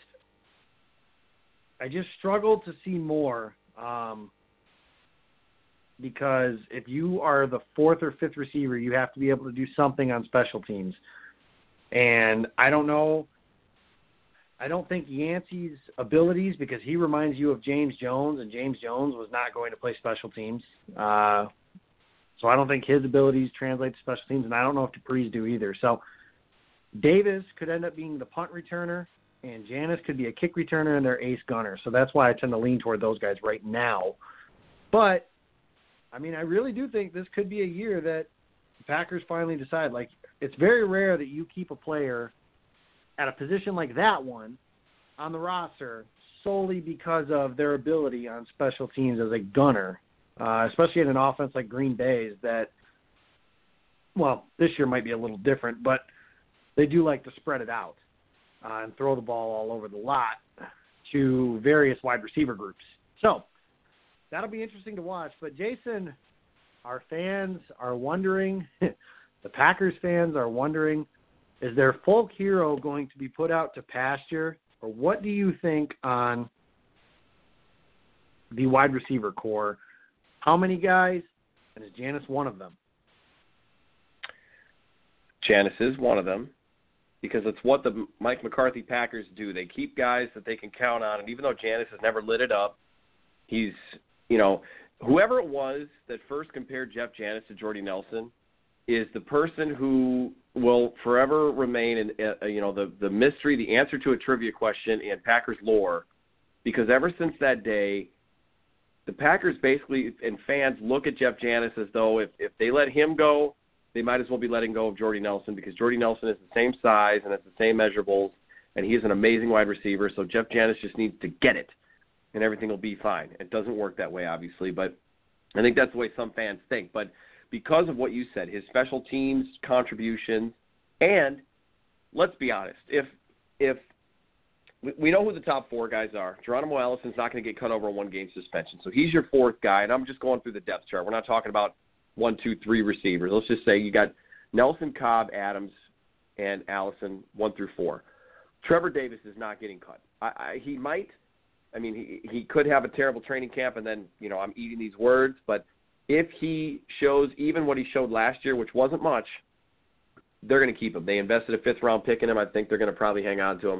I just struggled to see more um, because if you are the fourth or fifth receiver, you have to be able to do something on special teams. And I don't know – I don't think Yancey's abilities, because he reminds you of James Jones, and James Jones was not going to play special teams. Uh, so I don't think his abilities translate to special teams, and I don't know if Dupree's do either. So Davis could end up being the punt returner, and Janis could be a kick returner and their ace gunner. So that's why I tend to lean toward those guys right now. But, I mean, I really do think this could be a year that the Packers finally decide, like, it's very rare that you keep a player at a position like that one on the roster solely because of their ability on special teams as a gunner, uh, especially in an offense like Green Bay's that, well, this year might be a little different, but they do like to spread it out uh, and throw the ball all over the lot to various wide receiver groups. So that'll be interesting to watch. But, Jason, our fans are wondering, the Packers fans are wondering, is their folk hero going to be put out to pasture, or what do you think on the wide receiver core? How many guys, and is Janis one of them? Janis is one of them, because it's what the Mike McCarthy Packers do. They keep guys that they can count on, and even though Janis has never lit it up, he's, you know, whoever it was that first compared Jeff Janis to Jordy Nelson is the person who will forever remain in, uh, you know, the, the mystery, the answer to a trivia question in Packers lore, because ever since that day, the Packers basically, and fans look at Jeff Janis as though if, if they let him go, they might as well be letting go of Jordy Nelson, because Jordy Nelson is the same size and has the same measurables, and he is an amazing wide receiver, so Jeff Janis just needs to get it, and everything will be fine. It doesn't work that way, obviously, but I think that's the way some fans think. But because of what you said, his special teams contributions, and let's be honest, if if we know who the top four guys are. Geronimo Allison's not going to get cut over a one-game suspension, so he's your fourth guy, and I'm just going through the depth chart. We're not talking about one, two, three receivers. Let's just say you got Nelson, Cobb, Adams, and Allison, one through four. Trevor Davis is not getting cut. I, I, he might. I mean, he, he could have a terrible training camp, and then, you know, I'm eating these words, but if he shows even what he showed last year, which wasn't much, they're going to keep him. They invested a fifth-round pick in him. I think they're going to probably hang on to him.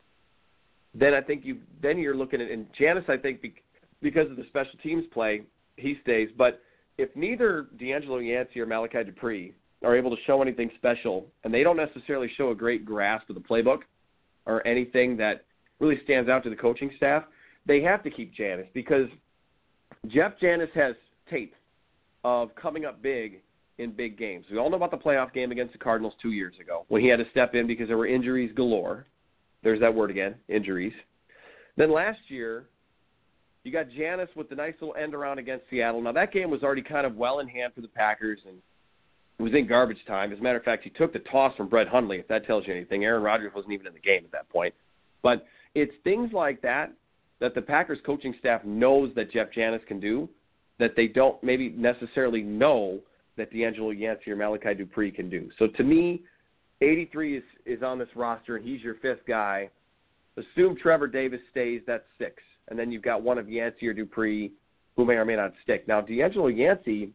Then I think you then you're looking at, and Janis, I think, because of the special teams play, he stays. But if neither D'Angelo Yancey or Malachi Dupree are able to show anything special, and they don't necessarily show a great grasp of the playbook or anything that really stands out to the coaching staff, they have to keep Janis, because Jeff Janis has tape of coming up big in big games. We all know about the playoff game against the Cardinals two years ago when he had to step in because there were injuries galore. There's that word again, injuries. Then last year, you got Janis with the nice little end around against Seattle. Now, that game was already kind of well in hand for the Packers, and it was in garbage time. As a matter of fact, he took the toss from Brett Hundley, if that tells you anything. Aaron Rodgers wasn't even in the game at that point. But it's things like that that the Packers coaching staff knows that Jeff Janis can do, that they don't maybe necessarily know that D'Angelo Yancey or Malachi Dupree can do. So to me, eighty-three is, is on this roster, and he's your fifth guy. Assume Trevor Davis stays, that's six. And then you've got one of Yancey or Dupree who may or may not stick. Now, D'Angelo Yancey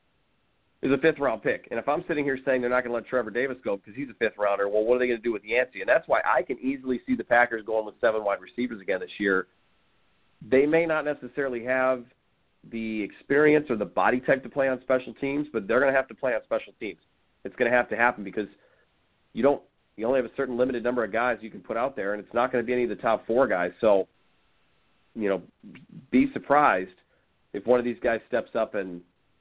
is a fifth-round pick. And if I'm sitting here saying they're not going to let Trevor Davis go because he's a fifth-rounder, well, what are they going to do with Yancey? And that's why I can easily see the Packers going with seven wide receivers again this year. They may not necessarily have the experience or the body type to play on special teams, but they're going to have to play on special teams. It's going to have to happen because you don't you only have a certain limited number of guys you can put out there, and it's not going to be any of the top four guys. So, you know, be surprised if one of these guys steps up and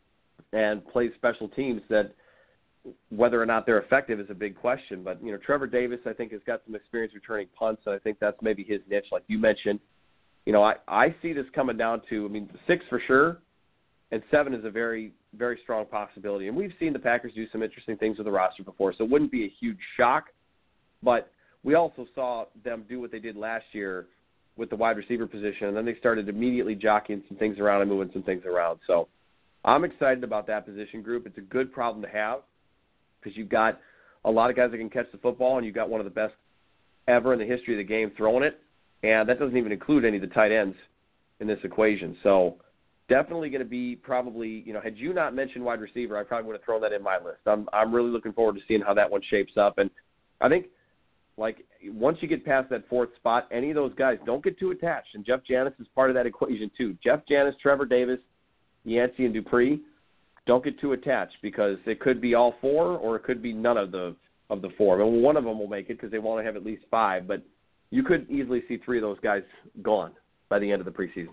and plays special teams. That whether or not they're effective is a big question. But, you know, Trevor Davis, I think, has got some experience returning punts, and I think that's maybe his niche, like you mentioned. You know, I, I see this coming down to, I mean, six for sure, and seven is a very, very strong possibility. And we've seen the Packers do some interesting things with the roster before, so it wouldn't be a huge shock. But we also saw them do what they did last year with the wide receiver position, and then they started immediately jockeying some things around and moving some things around. So I'm excited about that position group. It's a good problem to have because you've got a lot of guys that can catch the football, and you've got one of the best ever in the history of the game throwing it. And that doesn't even include any of the tight ends in this equation. So definitely going to be probably, you know, had you not mentioned wide receiver, I probably would have thrown that in my list. I'm I'm really looking forward to seeing how that one shapes up. And I think, like, once you get past that fourth spot, any of those guys, don't get too attached. And Jeff Janis is part of that equation too. Jeff Janis, Trevor Davis, Yancey, and Dupree, don't get too attached because it could be all four or it could be none of the of the four. I mean, one of them will make it because they want to have at least five, but you could easily see three of those guys gone by the end of the preseason.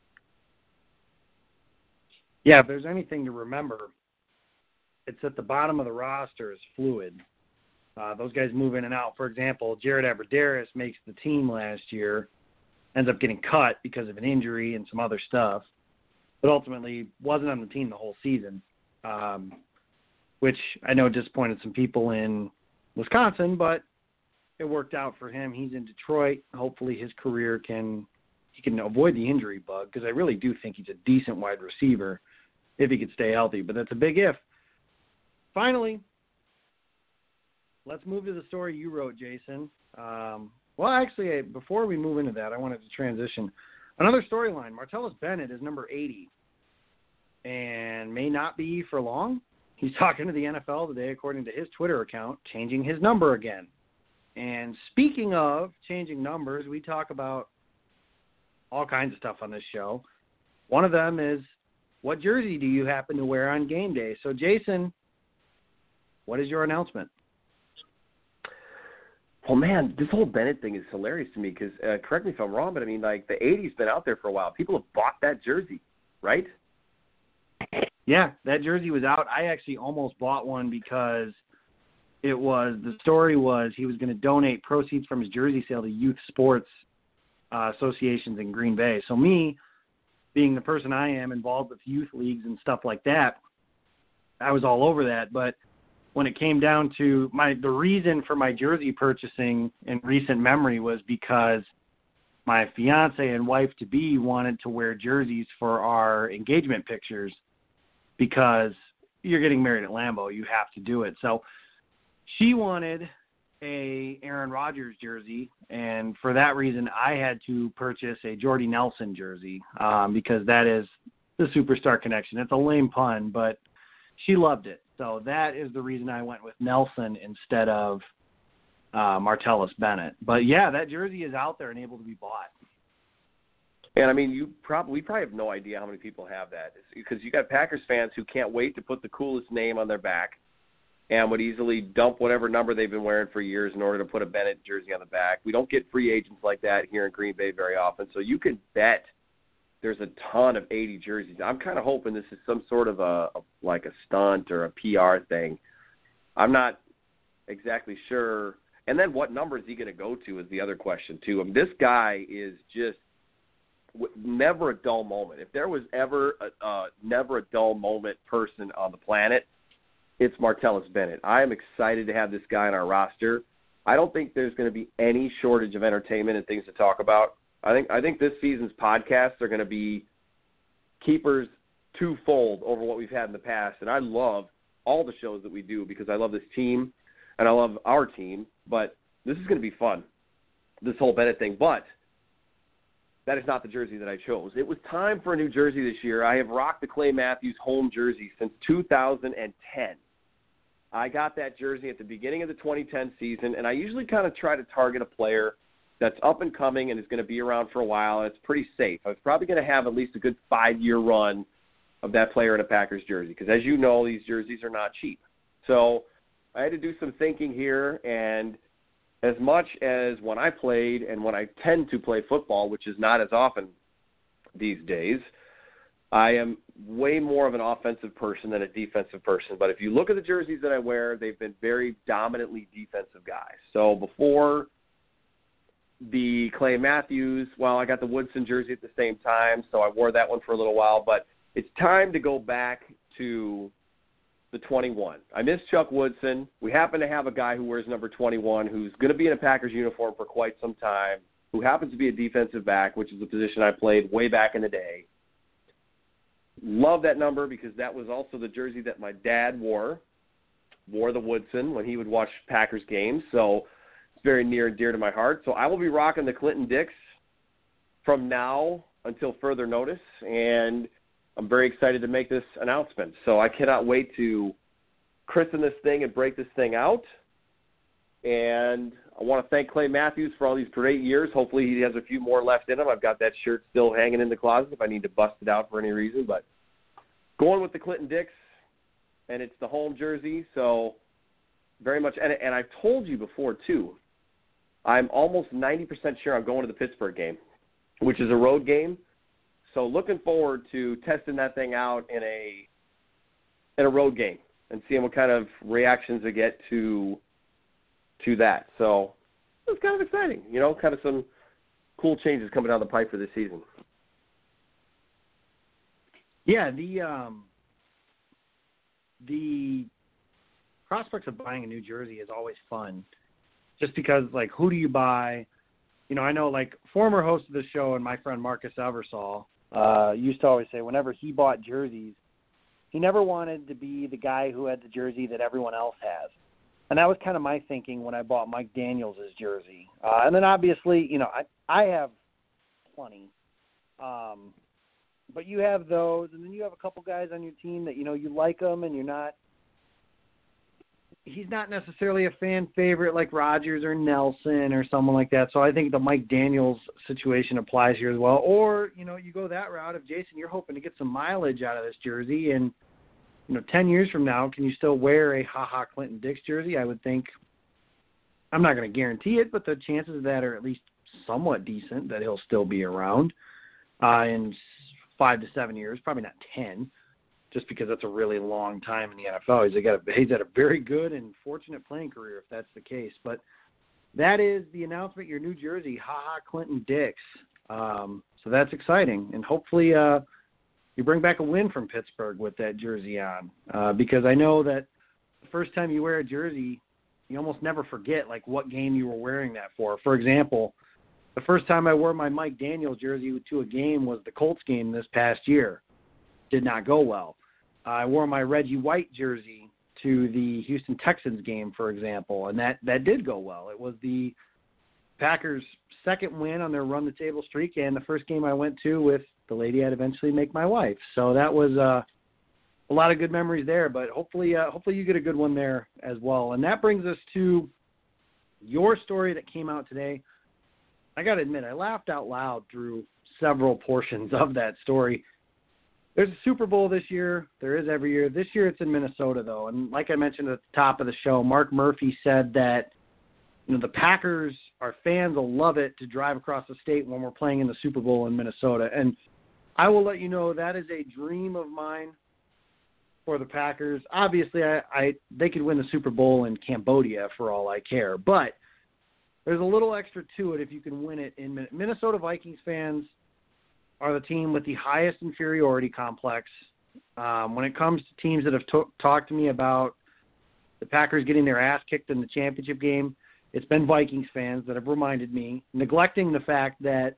Yeah, if there's anything to remember, it's at the bottom of the roster is fluid. Uh, those guys move in and out. For example, Jared Abbrederis makes the team last year, ends up getting cut because of an injury and some other stuff, but ultimately wasn't on the team the whole season, um, which I know disappointed some people in Wisconsin, but it worked out for him. He's in Detroit. Hopefully his career can he can avoid the injury bug because I really do think he's a decent wide receiver if he could stay healthy, but that's a big if. Finally, let's move to the story you wrote, Jason. Um, well, actually, before we move into that, I wanted to transition. Another storyline, Martellus Bennett is number eighty and may not be for long. he's talking to the N F L today, according to his Twitter account, changing his number again. And speaking of changing numbers, we talk about all kinds of stuff on this show. One of them is, what jersey do you happen to wear on game day? So, Jason, what is your announcement? Well, man, this whole Bennett thing is hilarious to me because, uh, correct me if I'm wrong, but I mean, like, the eighties been out there for a while. People have bought that jersey, right? Yeah, that jersey was out. I actually almost bought one because it was, the story was he was going to donate proceeds from his jersey sale to youth sports uh, associations in Green Bay. So me, being the person I am, involved with youth leagues and stuff like that, I was all over that. But when it came down to my, the reason for my jersey purchasing in recent memory was because my fiance and wife-to-be wanted to wear jerseys for our engagement pictures because you're getting married at Lambeau. You have to do it. So she wanted a Aaron Rodgers jersey, and for that reason, I had to purchase a Jordy Nelson jersey um, because that is the superstar connection. It's a lame pun, but she loved it. So that is the reason I went with Nelson instead of uh, Martellus Bennett. But, yeah, that jersey is out there and able to be bought. And, I mean, you probably we probably have no idea how many people have that because you got Packers fans who can't wait to put the coolest name on their back and would easily dump whatever number they've been wearing for years in order to put a Bennett jersey on the back. We don't get free agents like that here in Green Bay very often, so you can bet there's a ton of eighty jerseys. I'm kind of hoping this is some sort of a, a like a stunt or a P R thing. I'm not exactly sure. And then what number is he going to go to is the other question, too. I mean, this guy is just never a dull moment. If there was ever a uh, never a dull moment person on the planet, it's Martellus Bennett. I am excited to have this guy on our roster. I don't think there's going to be any shortage of entertainment and things to talk about. I think I think this season's podcasts are going to be keepers twofold over what we've had in the past. And I love all the shows that we do because I love this team and I love our team. But this is going to be fun, this whole Bennett thing. But that is not the jersey that I chose. It was time for a new jersey this year. I have rocked the Clay Matthews home jersey since two thousand ten. I got that jersey at the beginning of the twenty ten season, and I usually kind of try to target a player that's up and coming and is going to be around for a while, and it's pretty safe. I was probably going to have at least a good five-year run of that player in a Packers jersey because, as you know, these jerseys are not cheap. So I had to do some thinking here, and as much as when I played and when I tend to play football, which is not as often these days, I am way more of an offensive person than a defensive person. But if you look at the jerseys that I wear, they've been very dominantly defensive guys. So before the Clay Matthews, well, I got the Woodson jersey at the same time, so I wore that one for a little while. But it's time to go back to the twenty-one. I miss Chuck Woodson. We happen to have a guy who wears number twenty-one who's going to be in a Packers uniform for quite some time, who happens to be a defensive back, which is a position I played way back in the day. Love that number because that was also the jersey that my dad wore, wore the Woodson when he would watch Packers games. So it's very near and dear to my heart. So I will be rocking the Clinton Dix from now until further notice, and I'm very excited to make this announcement. So I cannot wait to christen this thing and break this thing out. And I want to thank Clay Matthews for all these great years. Hopefully he has a few more left in him. I've got that shirt still hanging in the closet if I need to bust it out for any reason. But going with the Clinton Dix, and it's the home jersey. So very much, and, and I've told you before too, I'm almost ninety percent sure I'm going to the Pittsburgh game, which is a road game. So looking forward to testing that thing out in a in a road game and seeing what kind of reactions I get to to that. So it's kind of exciting, you know, kind of some cool changes coming down the pipe for this season. Yeah, the um, the prospects of buying a new jersey is always fun, just because, like, who do you buy? You know, I know, like, former host of the show and my friend Marcus Eversole uh, used to always say whenever he bought jerseys, he never wanted to be the guy who had the jersey that everyone else has. And that was kind of my thinking when I bought Mike Daniels' jersey. Uh, and then obviously, you know, I, I have plenty. Um, but you have those, and then you have a couple guys on your team that, you know, you like them and you're not he's not necessarily a fan favorite like Rodgers or Nelson or someone like that. So I think the Mike Daniels situation applies here as well. Or, you know, you go that route. If, Jason, you're hoping to get some mileage out of this jersey and, you know, ten years from now, can you still wear a Ha-Ha Clinton Dix jersey? I would think, I'm not going to guarantee it, but the chances of that are at least somewhat decent that he'll still be around uh, in five to seven years, probably not ten. Just because that's a really long time in the N F L. He's, got a, he's had a very good and fortunate playing career if that's the case. But that is the announcement, your new jersey, Ha-Ha Clinton Dix. Um, so that's exciting. And hopefully uh, you bring back a win from Pittsburgh with that jersey on. Uh, because I know that the first time you wear a jersey, you almost never forget like what game you were wearing that for. For example, the first time I wore my Mike Daniels jersey to a game was the Colts game this past year. Did not go well. I wore my Reggie White jersey to the Houston Texans game, for example, and that, that did go well. It was the Packers' second win on their run-the-table streak and the first game I went to with the lady I'd eventually make my wife. So that was uh, a lot of good memories there, but hopefully uh, hopefully you get a good one there as well. And that brings us to your story that came out today. I got to admit, I laughed out loud through several portions of that story. There's a Super Bowl this year. There is every year. This year it's in Minnesota, though. And like I mentioned at the top of the show, Mark Murphy said that, you know, the Packers, our fans will love it to drive across the state when we're playing in the Super Bowl in Minnesota. And I will let you know that is a dream of mine for the Packers. Obviously, I, I they could win the Super Bowl in Cambodia for all I care. But there's a little extra to it if you can win it in Minnesota. Vikings fans are the team with the highest inferiority complex. Um, when it comes to teams that have to- talked to me about the Packers getting their ass kicked in the championship game, it's been Vikings fans that have reminded me, neglecting the fact that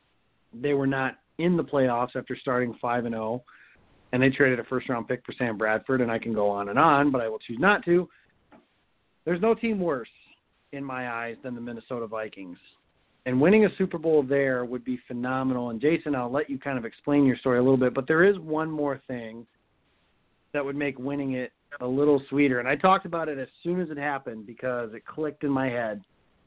they were not in the playoffs after starting five and oh, and they traded a first-round pick for Sam Bradford, and I can go on and on, but I will choose not to. There's no team worse, in my eyes, than the Minnesota Vikings. And winning a Super Bowl there would be phenomenal. And, Jason, I'll let you kind of explain your story a little bit, but there is one more thing that would make winning it a little sweeter. And I talked about it as soon as it happened because it clicked in my head.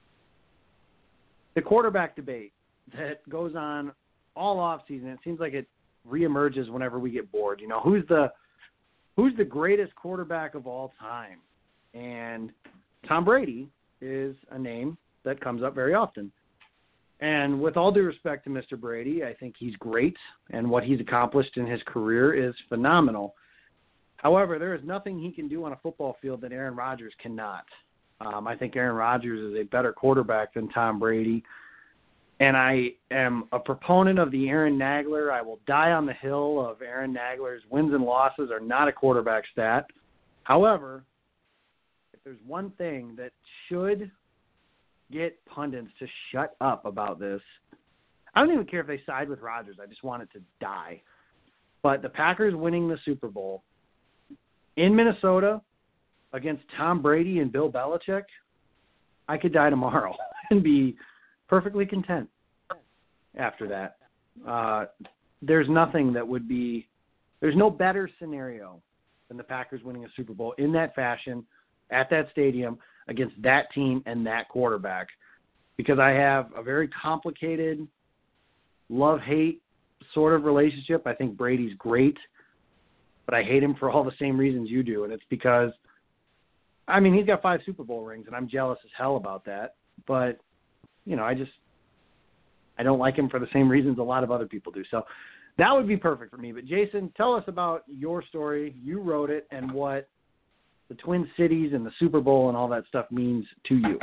The quarterback debate that goes on all offseason, it seems like it reemerges whenever we get bored. You know, who's the who's the greatest quarterback of all time? And Tom Brady is a name that comes up very often. And with all due respect to Mister Brady, I think he's great, and what he's accomplished in his career is phenomenal. However, there is nothing he can do on a football field that Aaron Rodgers cannot. Um, I think Aaron Rodgers is a better quarterback than Tom Brady, and I am a proponent of the Aaron Nagler. I will die on the hill of Aaron Nagler's wins and losses are not a quarterback stat. However, if there's one thing that should get pundits to shut up about this, I don't even care if they side with Rodgers. I just want it to die. But the Packers winning the Super Bowl in Minnesota against Tom Brady and Bill Belichick, I could die tomorrow and be perfectly content after that. Uh, there's nothing that would be – there's no better scenario than the Packers winning a Super Bowl in that fashion at that stadium against that team and that quarterback, because I have a very complicated love-hate sort of relationship. I think Brady's great, but I hate him for all the same reasons you do, and it's because, I mean, he's got five Super Bowl rings, and I'm jealous as hell about that, but, you know, I just, I don't like him for the same reasons a lot of other people do. So that would be perfect for me. But, Jason, tell us about your story. You wrote it, and what the Twin Cities and the Super Bowl and all that stuff means to you.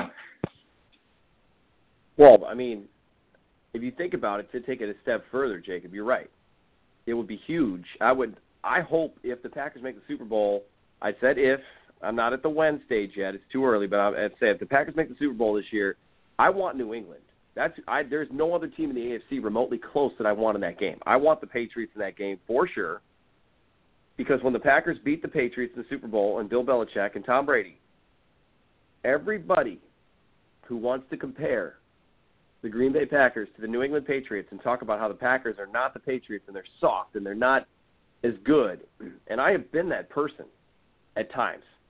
Well, I mean, if you think about it, to take it a step further, Jacob, you're right. It would be huge. I would. I hope if the Packers make the Super Bowl, I said if, I'm not at the when stage yet, it's too early, but I'd say if the Packers make the Super Bowl this year, I want New England. That's I, there's no other team in the A F C remotely close that I want in that game. I want the Patriots in that game for sure. Because when the Packers beat the Patriots in the Super Bowl and Bill Belichick and Tom Brady, everybody who wants to compare the Green Bay Packers to the New England Patriots and talk about how the Packers are not the Patriots and they're soft and they're not as good, and I have been that person at times.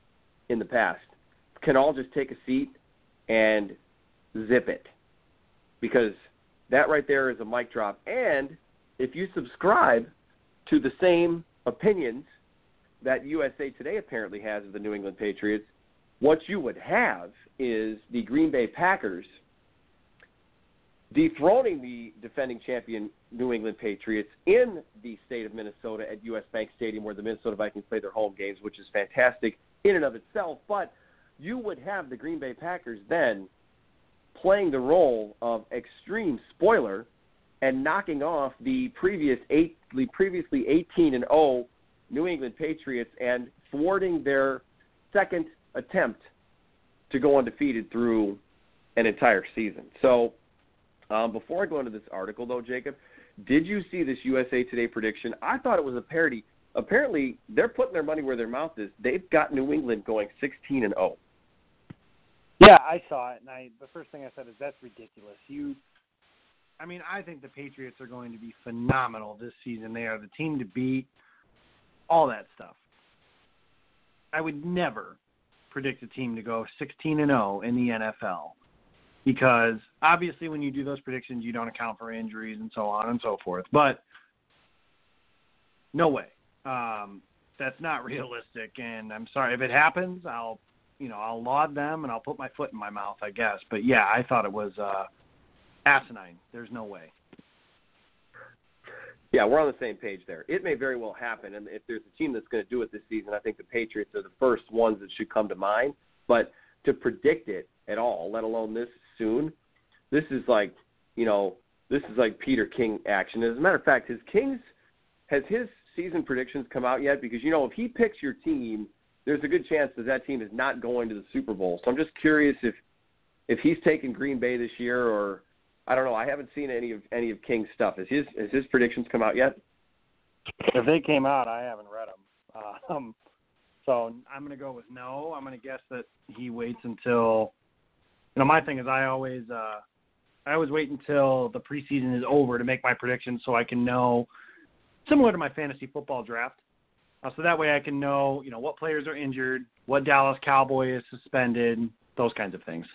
in the past can all just take a seat and zip it, because that right there is a mic drop. And if you subscribe to the same opinions that U S A Today apparently has of the New England Patriots, what you would have is the Green Bay Packers dethroning the defending champion New England Patriots in the state of Minnesota at U S Bank Stadium, where the Minnesota Vikings play their home games, which is fantastic in and of itself. But you would have the Green Bay Packers then playing the role of extreme spoiler and knocking off the previous eight, the previously eighteen and oh New England Patriots and thwarting their second attempt to go undefeated through an entire season. So um, before I go into this article, though, Jacob, did you see this U S A Today prediction? I thought it was a parody. Apparently, they're putting their money where their mouth is. They've got New England going sixteen and oh. Yeah, I saw it, and I the first thing I said is that's ridiculous. You, I mean, I think the Patriots are going to be phenomenal this season. They are the team to beat, all that stuff. I would never predict a team to go sixteen and oh in the N F L, because obviously when you do those predictions, you don't account for injuries and so on and so forth. But no way. Um, that's not realistic, and I'm sorry. If it happens, I'll, you know, I'll laud them and I'll put my foot in my mouth, I guess. But, yeah, I thought it was uh, asinine. There's no way. Yeah, we're on the same page there. It may very well happen, and if there's a team that's going to do it this season, I think the Patriots are the first ones that should come to mind. But to predict it at all, let alone this soon, this is like, you know, this is like Peter King action. As a matter of fact, his Kings, has his season predictions come out yet? Because, you know, if he picks your team, there's a good chance that that team is not going to the Super Bowl. So I'm just curious if if he's taking Green Bay this year, or I don't know. I haven't seen any of any of King's stuff. Has his has his predictions come out yet? If they came out, I haven't read them. Um, so I'm going to go with no. I'm going to guess that he waits until, you know, my thing is I always uh, I always wait until the preseason is over to make my predictions so I can know, similar to my fantasy football draft. Uh, so that way I can know, you know, what players are injured, what Dallas Cowboy is suspended, those kinds of things.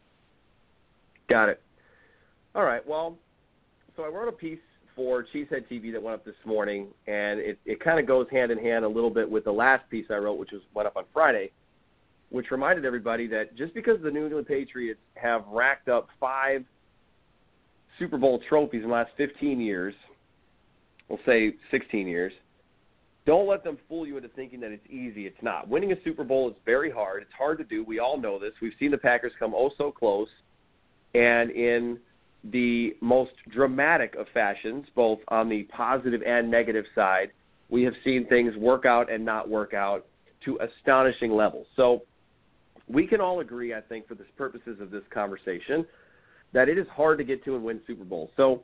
Got it. All right. Well, so I wrote a piece for Cheesehead T V that went up this morning, and it, it kind of goes hand in hand a little bit with the last piece I wrote, which was went up on Friday, which reminded everybody that just because the New England Patriots have racked up five Super Bowl trophies in the last fifteen years, we'll say sixteen years, don't let them fool you into thinking that it's easy. It's not. Winning a Super Bowl is very hard. It's hard to do. We all know this. We've seen the Packers come oh so close, and in the most dramatic of fashions, both on the positive and negative side, we have seen things work out and not work out to astonishing levels. So we can all agree, I think, for the purposes of this conversation, that it is hard to get to and win Super Bowls. So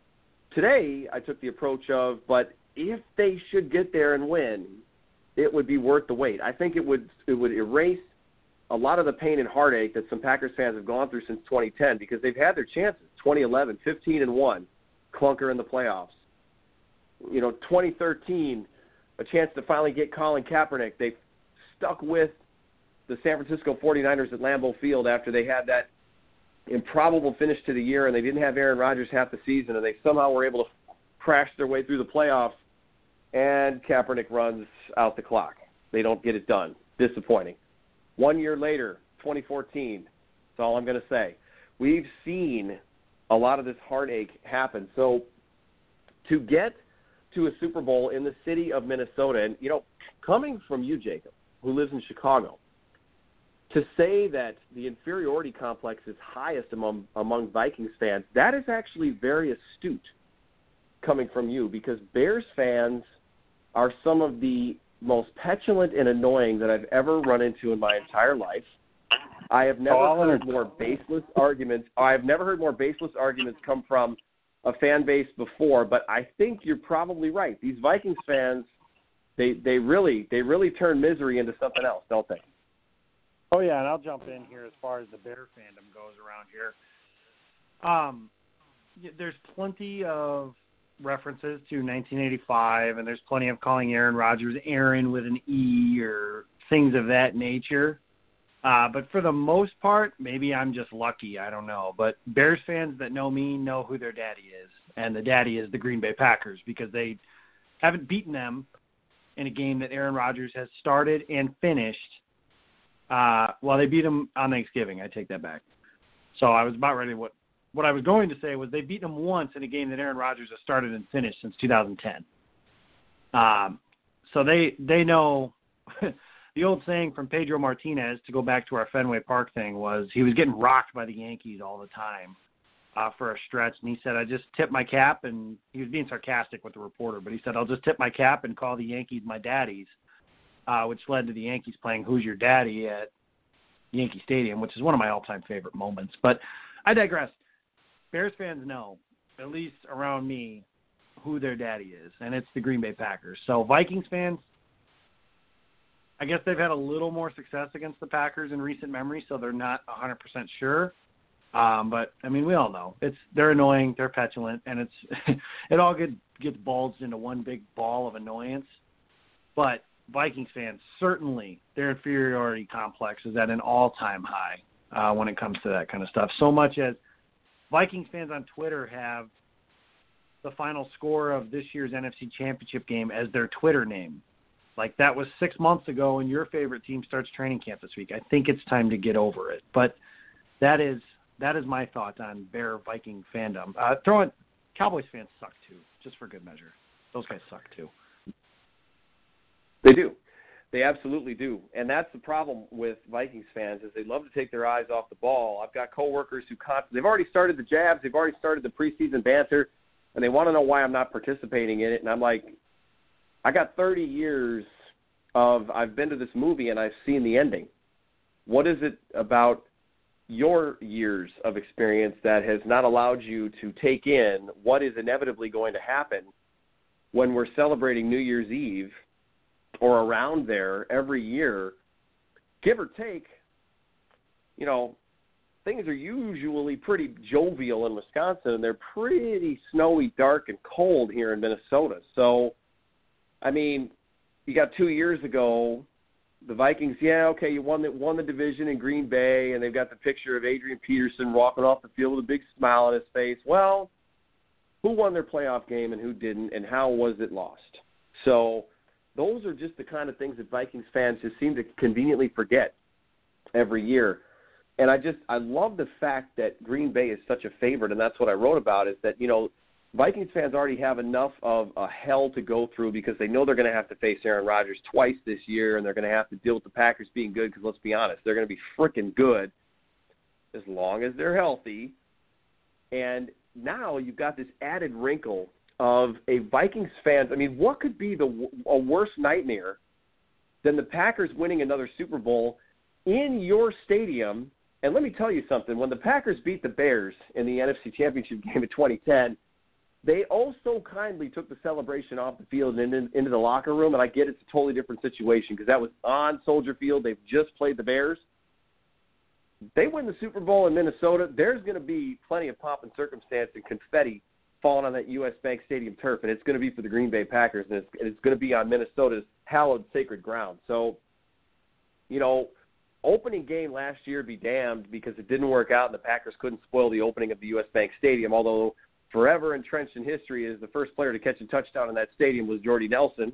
today I took the approach of, but if they should get there and win, it would be worth the wait. I think it would it would erase a lot of the pain and heartache that some Packers fans have gone through since twenty ten, because they've had their chances. twenty eleven, fifteen and one, clunker in the playoffs. You know, twenty thirteen, a chance to finally get Colin Kaepernick. They stuck with the San Francisco forty-niners at Lambeau Field after they had that improbable finish to the year, and they didn't have Aaron Rodgers half the season, and they somehow were able to crash their way through the playoffs, and Kaepernick runs out the clock. They don't get it done. Disappointing. One year later, twenty fourteen, that's all I'm going to say. We've seen a lot of this heartache happen. So to get to a Super Bowl in the city of Minnesota, and, you know, coming from you, Jacob, who lives in Chicago, to say that the inferiority complex is highest among among Vikings fans, that is actually very astute coming from you, because Bears fans are some of the most petulant and annoying that I've ever run into in my entire life. I have never oh, heard more baseless arguments. I have never heard more baseless arguments come from a fan base before, but I think you're probably right. These Vikings fans, they they really they really turn misery into something else, don't they? Oh, yeah, and I'll jump in here as far as the Bear fandom goes around here. Um, there's plenty of references to nineteen eighty-five, and there's plenty of calling Aaron Rodgers Aaron with an E or things of that nature. Uh, but for the most part, maybe I'm just lucky. I don't know. But Bears fans that know me know who their daddy is. And the daddy is the Green Bay Packers because they haven't beaten them in a game that Aaron Rodgers has started and finished. Uh, well, they beat them on Thanksgiving. I take that back. So I was about ready. What, what I was going to say was they beat them once in a game that Aaron Rodgers has started and finished since two thousand ten. Um, so they, they know – the old saying from Pedro Martinez, to go back to our Fenway Park thing, was he was getting rocked by the Yankees all the time uh, for a stretch. And he said, I just tip my cap, and he was being sarcastic with the reporter, but he said, I'll just tip my cap and call the Yankees my daddies, uh, which led to the Yankees playing Who's Your Daddy at Yankee Stadium, which is one of my all-time favorite moments. But I digress. Bears fans know, at least around me, who their daddy is, and it's the Green Bay Packers. So Vikings fans, I guess they've had a little more success against the Packers in recent memory, so they're not one hundred percent sure. Um, but, I mean, we all know. it's They're annoying, they're petulant, and it's it all get, gets bulged into one big ball of annoyance. But Vikings fans, certainly their inferiority complex is at an all-time high uh, when it comes to that kind of stuff. So much as Vikings fans on Twitter have the final score of this year's N F C Championship game as their Twitter name. Like, that was six months ago, and your favorite team starts training camp this week. I think it's time to get over it. But that is that is my thought on Bear Viking fandom. Uh, throw in, Cowboys fans suck, too, just for good measure. Those guys suck, too. They do. They absolutely do. And that's the problem with Vikings fans is they love to take their eyes off the ball. I've got coworkers who constantly – they've already started the jabs. They've already started the preseason banter, and they want to know why I'm not participating in it. And I'm like – I got thirty years of I've been to this movie and I've seen the ending. What is it about your years of experience that has not allowed you to take in what is inevitably going to happen when we're celebrating New Year's Eve or around there every year? Give or take, you know, things are usually pretty jovial in Wisconsin, and they're pretty snowy, dark, and cold here in Minnesota. So, I mean, you got two years ago, the Vikings, yeah, okay, you won the, won the division in Green Bay, and they've got the picture of Adrian Peterson walking off the field with a big smile on his face. Well, who won their playoff game and who didn't, and how was it lost? So those are just the kind of things that Vikings fans just seem to conveniently forget every year. And I just, I love the fact that Green Bay is such a favorite, and that's what I wrote about, is that, you know, Vikings fans already have enough of a hell to go through because they know they're going to have to face Aaron Rodgers twice this year, and they're going to have to deal with the Packers being good because, let's be honest, they're going to be freaking good as long as they're healthy. And now you've got this added wrinkle of a Vikings fan. I mean, what could be the a worse nightmare than the Packers winning another Super Bowl in your stadium? And let me tell you something. When the Packers beat the Bears in the N F C Championship game in twenty ten, they also kindly took the celebration off the field and in, into the locker room. And I get it's a totally different situation because that was on Soldier Field. They've just played the Bears. They win the Super Bowl in Minnesota, there's going to be plenty of pomp and circumstance and confetti falling on that U S Bank Stadium turf, and it's going to be for the Green Bay Packers, and it's, it's going to be on Minnesota's hallowed sacred ground. So, you know, opening game last year be damned because it didn't work out and the Packers couldn't spoil the opening of the U S Bank Stadium, although forever entrenched in history as the first player to catch a touchdown in that stadium was Jordy Nelson.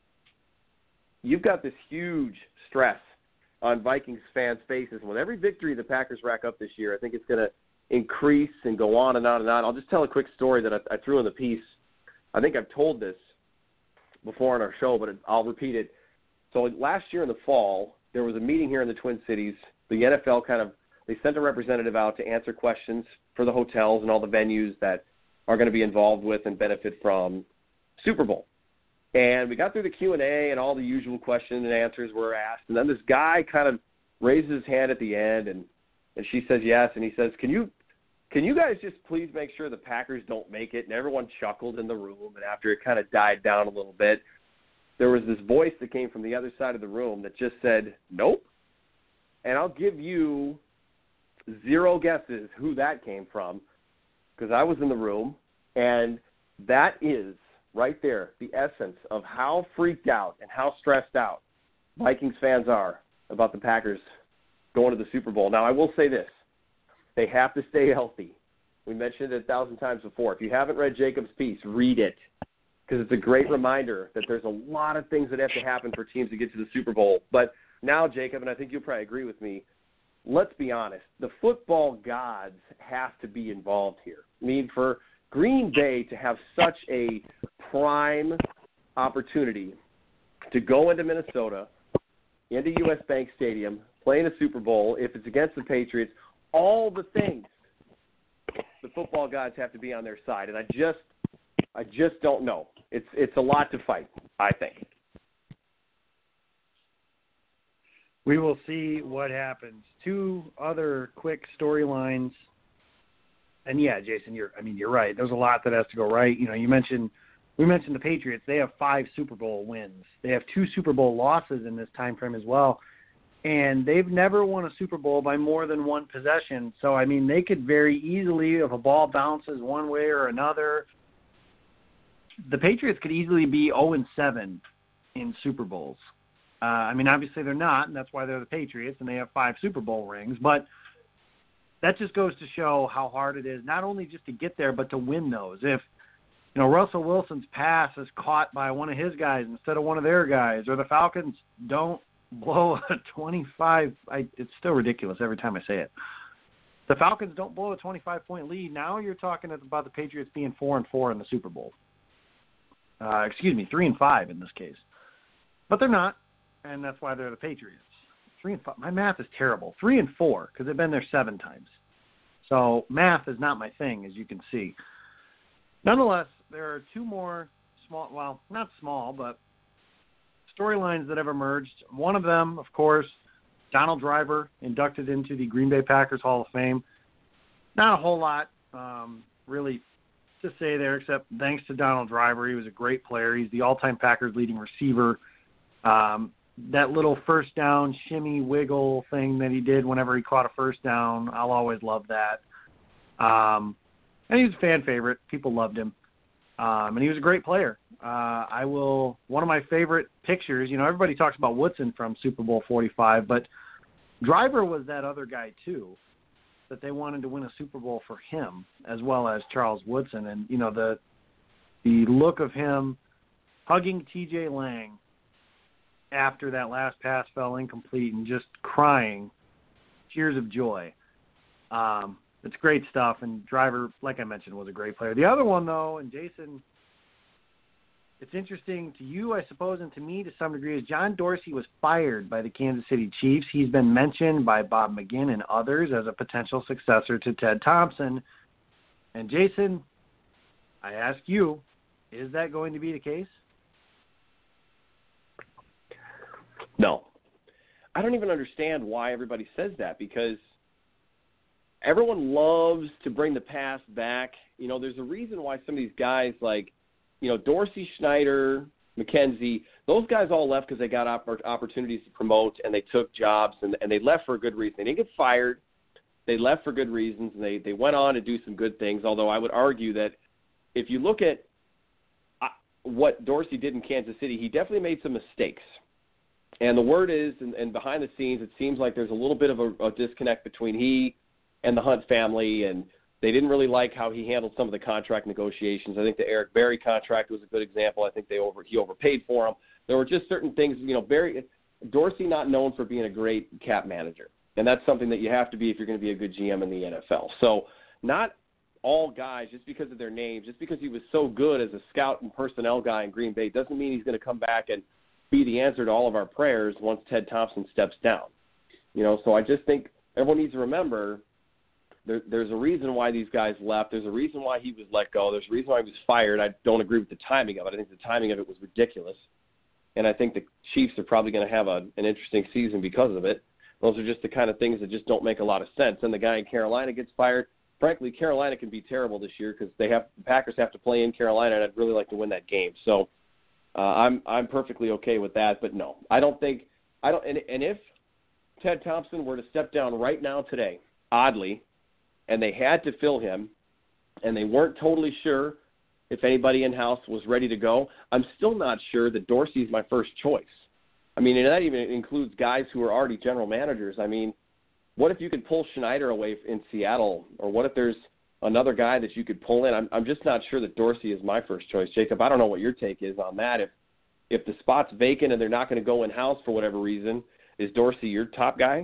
You've got this huge stress on Vikings fans' faces. With every victory the Packers rack up this year, I think it's going to increase and go on and on and on. I'll just tell a quick story that I, I threw in the piece. I think I've told this before on our show, but I'll repeat it. So last year in the fall, there was a meeting here in the Twin Cities. The N F L kind of, they sent a representative out to answer questions for the hotels and all the venues that are going to be involved with and benefit from Super Bowl. And we got through the Q and A, and all the usual questions and answers were asked. And then this guy kind of raises his hand at the end, and, and she says yes. And he says, can you can you guys just please make sure the Packers don't make it? And everyone chuckled in the room. And after it kind of died down a little bit, there was this voice that came from the other side of the room that just said, nope. And I'll give you zero guesses who that came from because I was in the room. And that is right there, the essence of how freaked out and how stressed out Vikings fans are about the Packers going to the Super Bowl. Now, I will say this. They have to stay healthy. We mentioned it a thousand times before. If you haven't read Jacob's piece, read it, because it's a great reminder that there's a lot of things that have to happen for teams to get to the Super Bowl. But now, Jacob, and I think you'll probably agree with me, let's be honest. The football gods have to be involved here. I mean, for Green Bay to have such a prime opportunity to go into Minnesota, into U S Bank Stadium, play in a Super Bowl, if it's against the Patriots, all the things, the football gods have to be on their side. And I just I just don't know. It's it's a lot to fight, I think. We will see what happens. Two other quick storylines. And yeah, Jason, you're I mean, you're right. There's a lot that has to go right. You know, you mentioned we mentioned the Patriots. They have five Super Bowl wins. They have two Super Bowl losses in this time frame as well. And they've never won a Super Bowl by more than one possession. So, I mean, they could very easily, if a ball bounces one way or another, the Patriots could easily be oh and seven in Super Bowls. Uh, I mean, obviously they're not, and that's why they're the Patriots, and they have five Super Bowl rings. But that just goes to show how hard it is, not only just to get there, but to win those. If, you know, Russell Wilson's pass is caught by one of his guys instead of one of their guys, or the Falcons don't blow a twenty-five, I, it's still ridiculous every time I say it. The Falcons don't blow a twenty-five point lead. Now you're talking about the Patriots being four and four in the Super Bowl. Uh, excuse me, three and five in this case. But they're not, and that's why they're the Patriots. Three and five. My math is terrible. Three and four because they've been there seven times. So math is not my thing, as you can see. Nonetheless, there are two more small, well, not small, but storylines that have emerged. One of them, of course, Donald Driver inducted into the Green Bay Packers Hall of Fame. Not a whole lot um, really to say there, except thanks to Donald Driver. He was a great player. He's the all-time Packers leading receiver. Um, that little first down shimmy wiggle thing that he did whenever he caught a first down, I'll always love that. Um, and he was a fan favorite. People loved him. Um, and he was a great player. Uh, I will, one of my favorite pictures, you know, everybody talks about Woodson from Super Bowl forty-five, but Driver was that other guy too, that they wanted to win a Super Bowl for him as well as Charles Woodson. And, you know, the, the look of him hugging T J Lang after that last pass fell incomplete and just crying, tears of joy. Um, It's great stuff, and Driver, like I mentioned, was a great player. The other one, though, and Jason, it's interesting to you, I suppose, and to me to some degree, is John Dorsey was fired by the Kansas City Chiefs. He's been mentioned by Bob McGinn and others as a potential successor to Ted Thompson. And, Jason, I ask you, is that going to be the case? No. I don't even understand why everybody says that, because everyone loves to bring the past back. You know, there's a reason why some of these guys like, you know, Dorsey, Schneider, McKenzie, those guys all left because they got opp- opportunities to promote and they took jobs, and, and they left for a good reason. They didn't get fired. They left for good reasons, and they, they went on to do some good things, although I would argue that if you look at uh, what Dorsey did in Kansas City, he definitely made some mistakes. And the word is, and, and behind the scenes, it seems like there's a little bit of a, a disconnect between he and the Hunt family, and they didn't really like how he handled some of the contract negotiations. I think the Eric Berry contract was a good example. I think they over he overpaid for him. There were just certain things, you know, Berry, Dorsey not known for being a great cap manager, and that's something that you have to be if you're going to be a good G M in the N F L. So not all guys, just because of their names, just because he was so good as a scout and personnel guy in Green Bay, doesn't mean he's going to come back and be the answer to all of our prayers once Ted Thompson steps down. You know, so I just think everyone needs to remember there, there's a reason why these guys left. There's a reason why he was let go. There's a reason why he was fired. I don't agree with the timing of it. I think the timing of it was ridiculous. And I think the Chiefs are probably going to have a, an interesting season because of it. Those are just the kind of things that just don't make a lot of sense. And the guy in Carolina gets fired. Frankly, Carolina can be terrible this year because they have the Packers have to play in Carolina, and I'd really like to win that game. So uh, I'm I'm perfectly okay with that. But no, I don't think I don't. And, and if Ted Thompson were to step down right now today, oddly, and they had to fill him, and they weren't totally sure if anybody in-house was ready to go, I'm still not sure that Dorsey's my first choice. I mean, and that even includes guys who are already general managers. I mean, what if you could pull Schneider away in Seattle? Or what if there's another guy that you could pull in? I'm, I'm just not sure that Dorsey is my first choice. Jacob, I don't know what your take is on that. If if the spot's vacant and they're not going to go in-house for whatever reason, is Dorsey your top guy?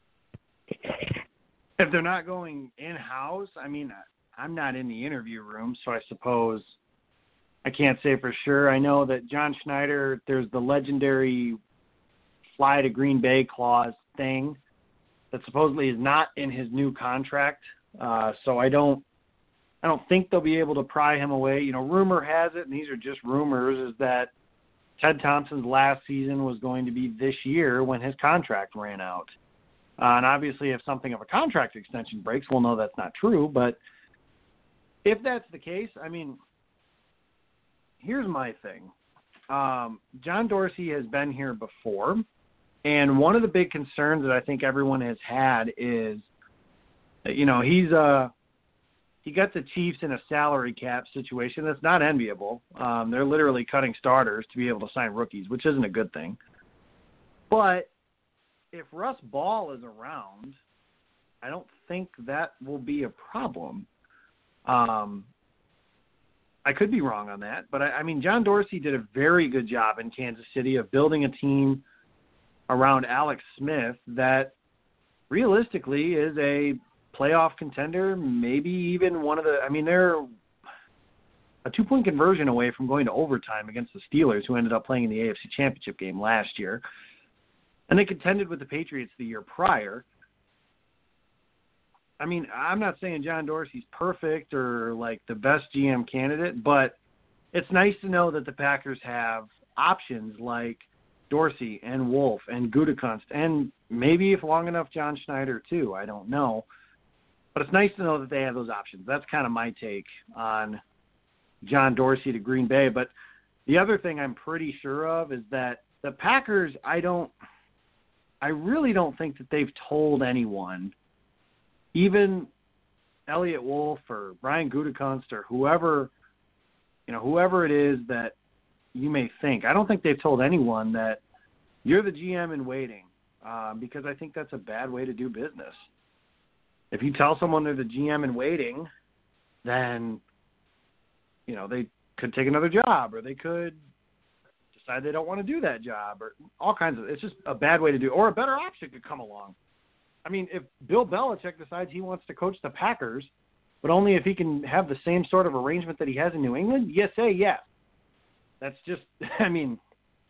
If they're not going in-house, I mean, I'm not in the interview room, so I suppose I can't say for sure. I know that John Schneider, there's the legendary fly to Green Bay clause thing that supposedly is not in his new contract. Uh, so I don't, I don't think they'll be able to pry him away. You know, rumor has it, and these are just rumors, is that Ted Thompson's last season was going to be this year when his contract ran out. Uh, and obviously, if something of a contract extension breaks, we'll know that's not true. But if that's the case, I mean, here's my thing. Um, John Dorsey has been here before, and one of the big concerns that I think everyone has had is, you know, he's uh, he got the Chiefs in a salary cap situation that's not enviable. Um, they're literally cutting starters to be able to sign rookies, which isn't a good thing. But if Russ Ball is around, I don't think that will be a problem. Um, I could be wrong on that, but I, I mean, John Dorsey did a very good job in Kansas City of building a team around Alex Smith that realistically is a playoff contender, maybe even one of the, I mean, they're a two-point conversion away from going to overtime against the Steelers, who ended up playing in the A F C Championship game last year. And they contended with the Patriots the year prior. I mean, I'm not saying John Dorsey's perfect or like the best G M candidate, but it's nice to know that the Packers have options like Dorsey and Wolf and Gutekunst and maybe if long enough John Schneider too. I don't know. But it's nice to know that they have those options. That's kind of my take on John Dorsey to Green Bay. But the other thing I'm pretty sure of is that the Packers, I don't, I really don't think that they've told anyone, even Elliott Wolf or Brian Gutekunst or whoever, you know, whoever it is that you may think. I don't think they've told anyone that you're the G M in waiting, um, because I think that's a bad way to do business. If you tell someone they're the G M in waiting, then, you know, they could take another job or they could decide they don't want to do that job or all kinds of – it's just a bad way to do it. Or a better option could come along. I mean, if Bill Belichick decides he wants to coach the Packers, but only if he can have the same sort of arrangement that he has in New England, you say yes. That's just – I mean,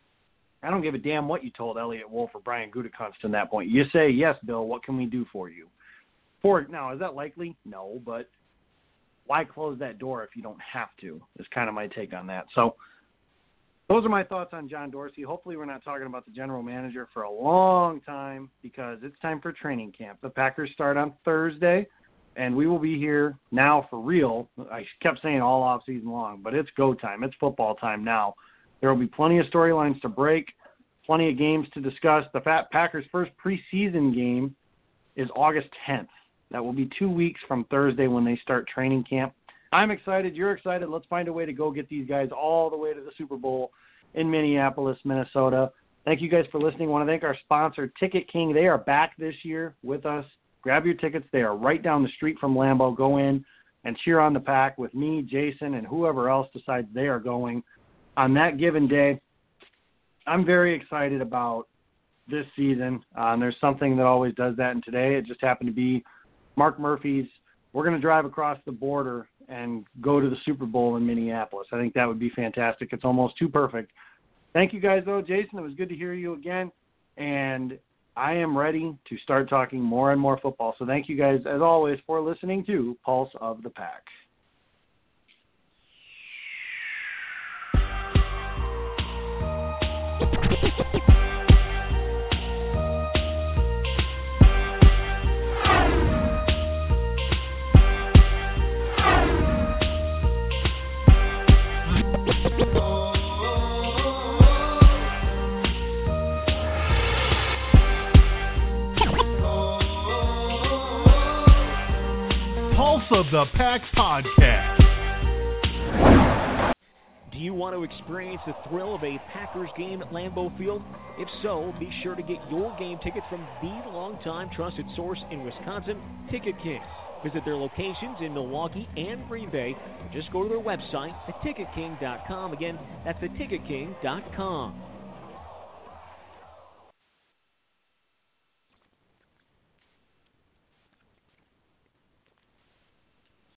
I don't give a damn what you told Elliott Wolf or Brian Gutekunst in that point. You say, yes, Bill, what can we do for you? For now, is that likely? No, but why close that door if you don't have to is kind of my take on that. So those are my thoughts on John Dorsey. Hopefully we're not talking about the general manager for a long time because it's time for training camp. The Packers start on Thursday, and we will be here now for real. I kept saying all off season long, but it's go time. It's football time now. There will be plenty of storylines to break, plenty of games to discuss. The Fat Packers' first preseason game is August tenth. That will be two weeks from Thursday when they start training camp. I'm excited. You're excited. Let's find a way to go get these guys all the way to the Super Bowl in Minneapolis, Minnesota. Thank you guys for listening. I want to thank our sponsor, Ticket King. They are back this year with us. Grab your tickets. They are right down the street from Lambeau. Go in and cheer on the Pack with me, Jason, and whoever else decides they are going on that given day. I'm very excited about this season. Uh, and there's something that always does that, and today it just happened to be Mark Murphy's. We're going to drive across the border and go to the Super Bowl in Minneapolis. I think that would be fantastic. It's almost too perfect. Thank you guys, though. Jason, it was good to hear you again. And I am ready to start talking more and more football. So thank you guys, as always, for listening to Pulse of the Pack. Pulse of the Pack podcast. Do Do you want to experience the thrill of a Packers game at Lambeau Field? If so, be sure to get your game tickets from the longtime trusted source in Wisconsin, Ticket King. Visit their locations in Milwaukee and Green Bay, or just go to their website at ticket king dot com. Again, that's the ticket king dot com.